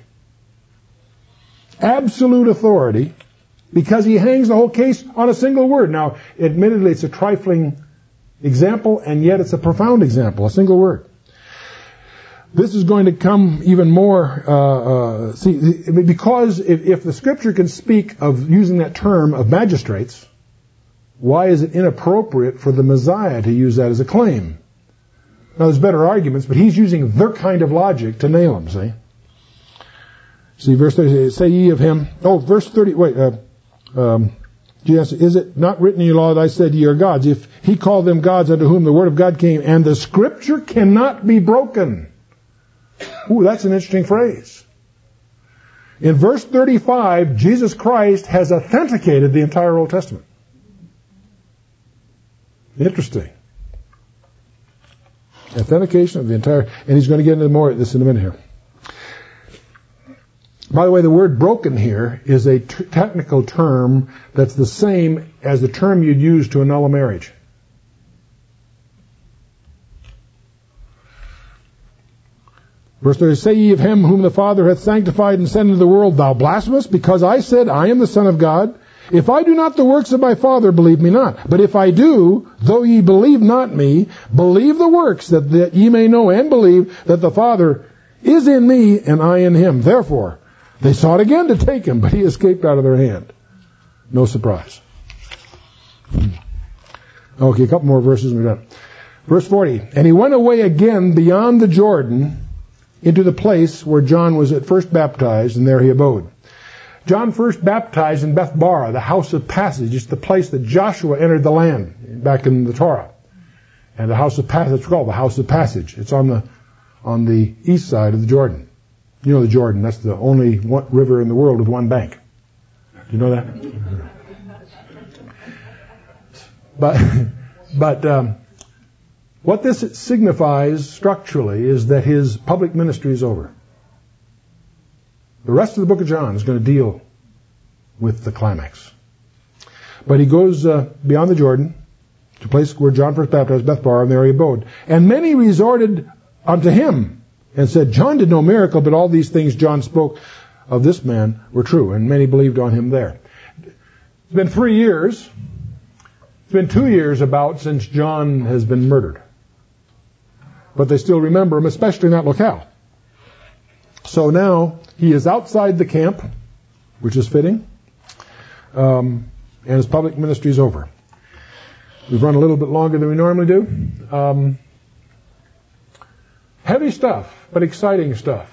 [SPEAKER 1] Absolute authority, because he hangs the whole case on a single word. Now, admittedly, it's a trifling example, and yet it's a profound example, a single word. This is going to come even more, because if the Scripture can speak of using that term of magistrates, why is it inappropriate for the Messiah to use that as a claim? Now, there's better arguments, but he's using their kind of logic to nail him, see? See, verse 30, say ye of him, verse 30, Jesus, is it not written in your law that I said ye are gods? If he called them gods unto whom the word of God came, and the Scripture cannot be broken. Ooh, that's an interesting phrase. In verse 35, Jesus Christ has authenticated the entire Old Testament. Interesting. Authentication of the entire, and he's going to get into more of this in a minute here. By the way, the word broken here is a technical term that's the same as the term you'd use to annul a marriage. Verse 30, say ye of him whom the Father hath sanctified and sent into the world, thou blasphemous, because I said, I am the Son of God. If I do not the works of my Father, believe me not. But if I do, though ye believe not me, believe the works, that ye may know and believe that the Father is in me and I in him. Therefore, they sought again to take him, but he escaped out of their hand. No surprise. Okay, a couple more verses and we're done. Verse 40, and he went away again beyond the Jordan into the place where John was at first baptized, and there he abode. John first baptized in Bethbara, the house of passage. It's the place that Joshua entered the land back in the Torah. And the house of passage, it's called the house of passage. It's on the east side of the Jordan. You know the Jordan, that's the only river in the world with one bank. Do you know that? But what this signifies structurally is that his public ministry is over. The rest of the book of John is going to deal with the climax. But he goes beyond the Jordan to a place where John first baptized, Bethbara, and there he abode. And many resorted unto him and said, John did no miracle, but all these things John spoke of this man were true. And many believed on him there. It's been 3 years. It's been 2 years about since John has been murdered. But they still remember him, especially in that locale. So now he is outside the camp, which is fitting, and his public ministry is over. We've run a little bit longer than we normally do. Heavy stuff, but exciting stuff.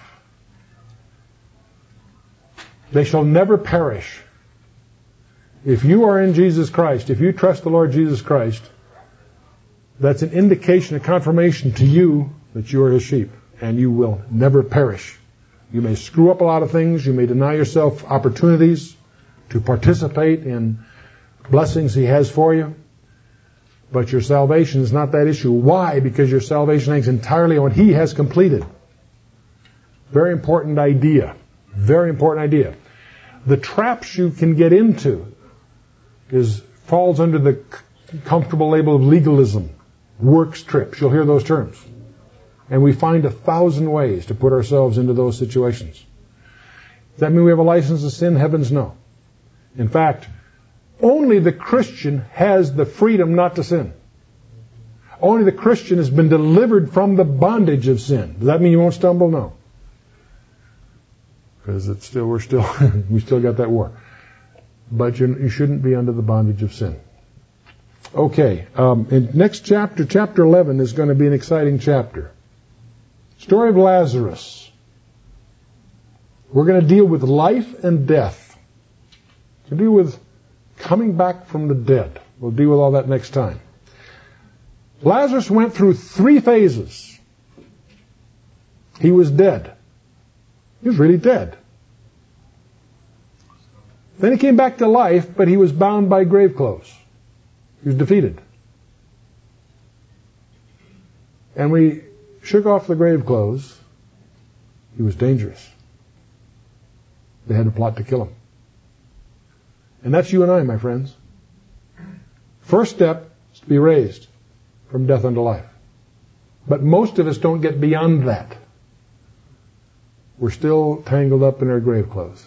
[SPEAKER 1] They shall never perish. If you are in Jesus Christ, if you trust the Lord Jesus Christ, that's an indication, a confirmation to you that you are his sheep, and you will never perish. You may screw up a lot of things. You may deny yourself opportunities to participate in blessings he has for you. But your salvation is not that issue. Why? Because your salvation hangs entirely on what he has completed. Very important idea. Very important idea. The traps you can get into falls under the comfortable label of legalism. Works trips. You'll hear those terms. And we find 1,000 ways to put ourselves into those situations. Does that mean we have a license to sin? Heavens no. In fact, only the Christian has the freedom not to sin. Only the Christian has been delivered from the bondage of sin. Does that mean you won't stumble? No. Because we still got that war. But you shouldn't be under the bondage of sin. Okay, in next chapter, chapter 11, is going to be an exciting chapter. Story of Lazarus. We're going to deal with life and death. To deal with coming back from the dead. We'll deal with all that next time. Lazarus went through 3 phases. He was dead. He was really dead. Then he came back to life, but he was bound by grave clothes. He was defeated. And we shook off the grave clothes. He was dangerous. They had a plot to kill him. And that's you and I, my friends. First step is to be raised from death unto life. But most of us don't get beyond that. We're still tangled up in our grave clothes.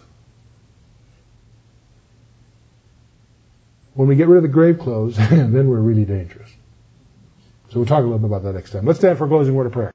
[SPEAKER 1] When we get rid of the grave clothes, then we're really dangerous. So we'll talk a little bit about that next time. Let's stand for a closing word of prayer.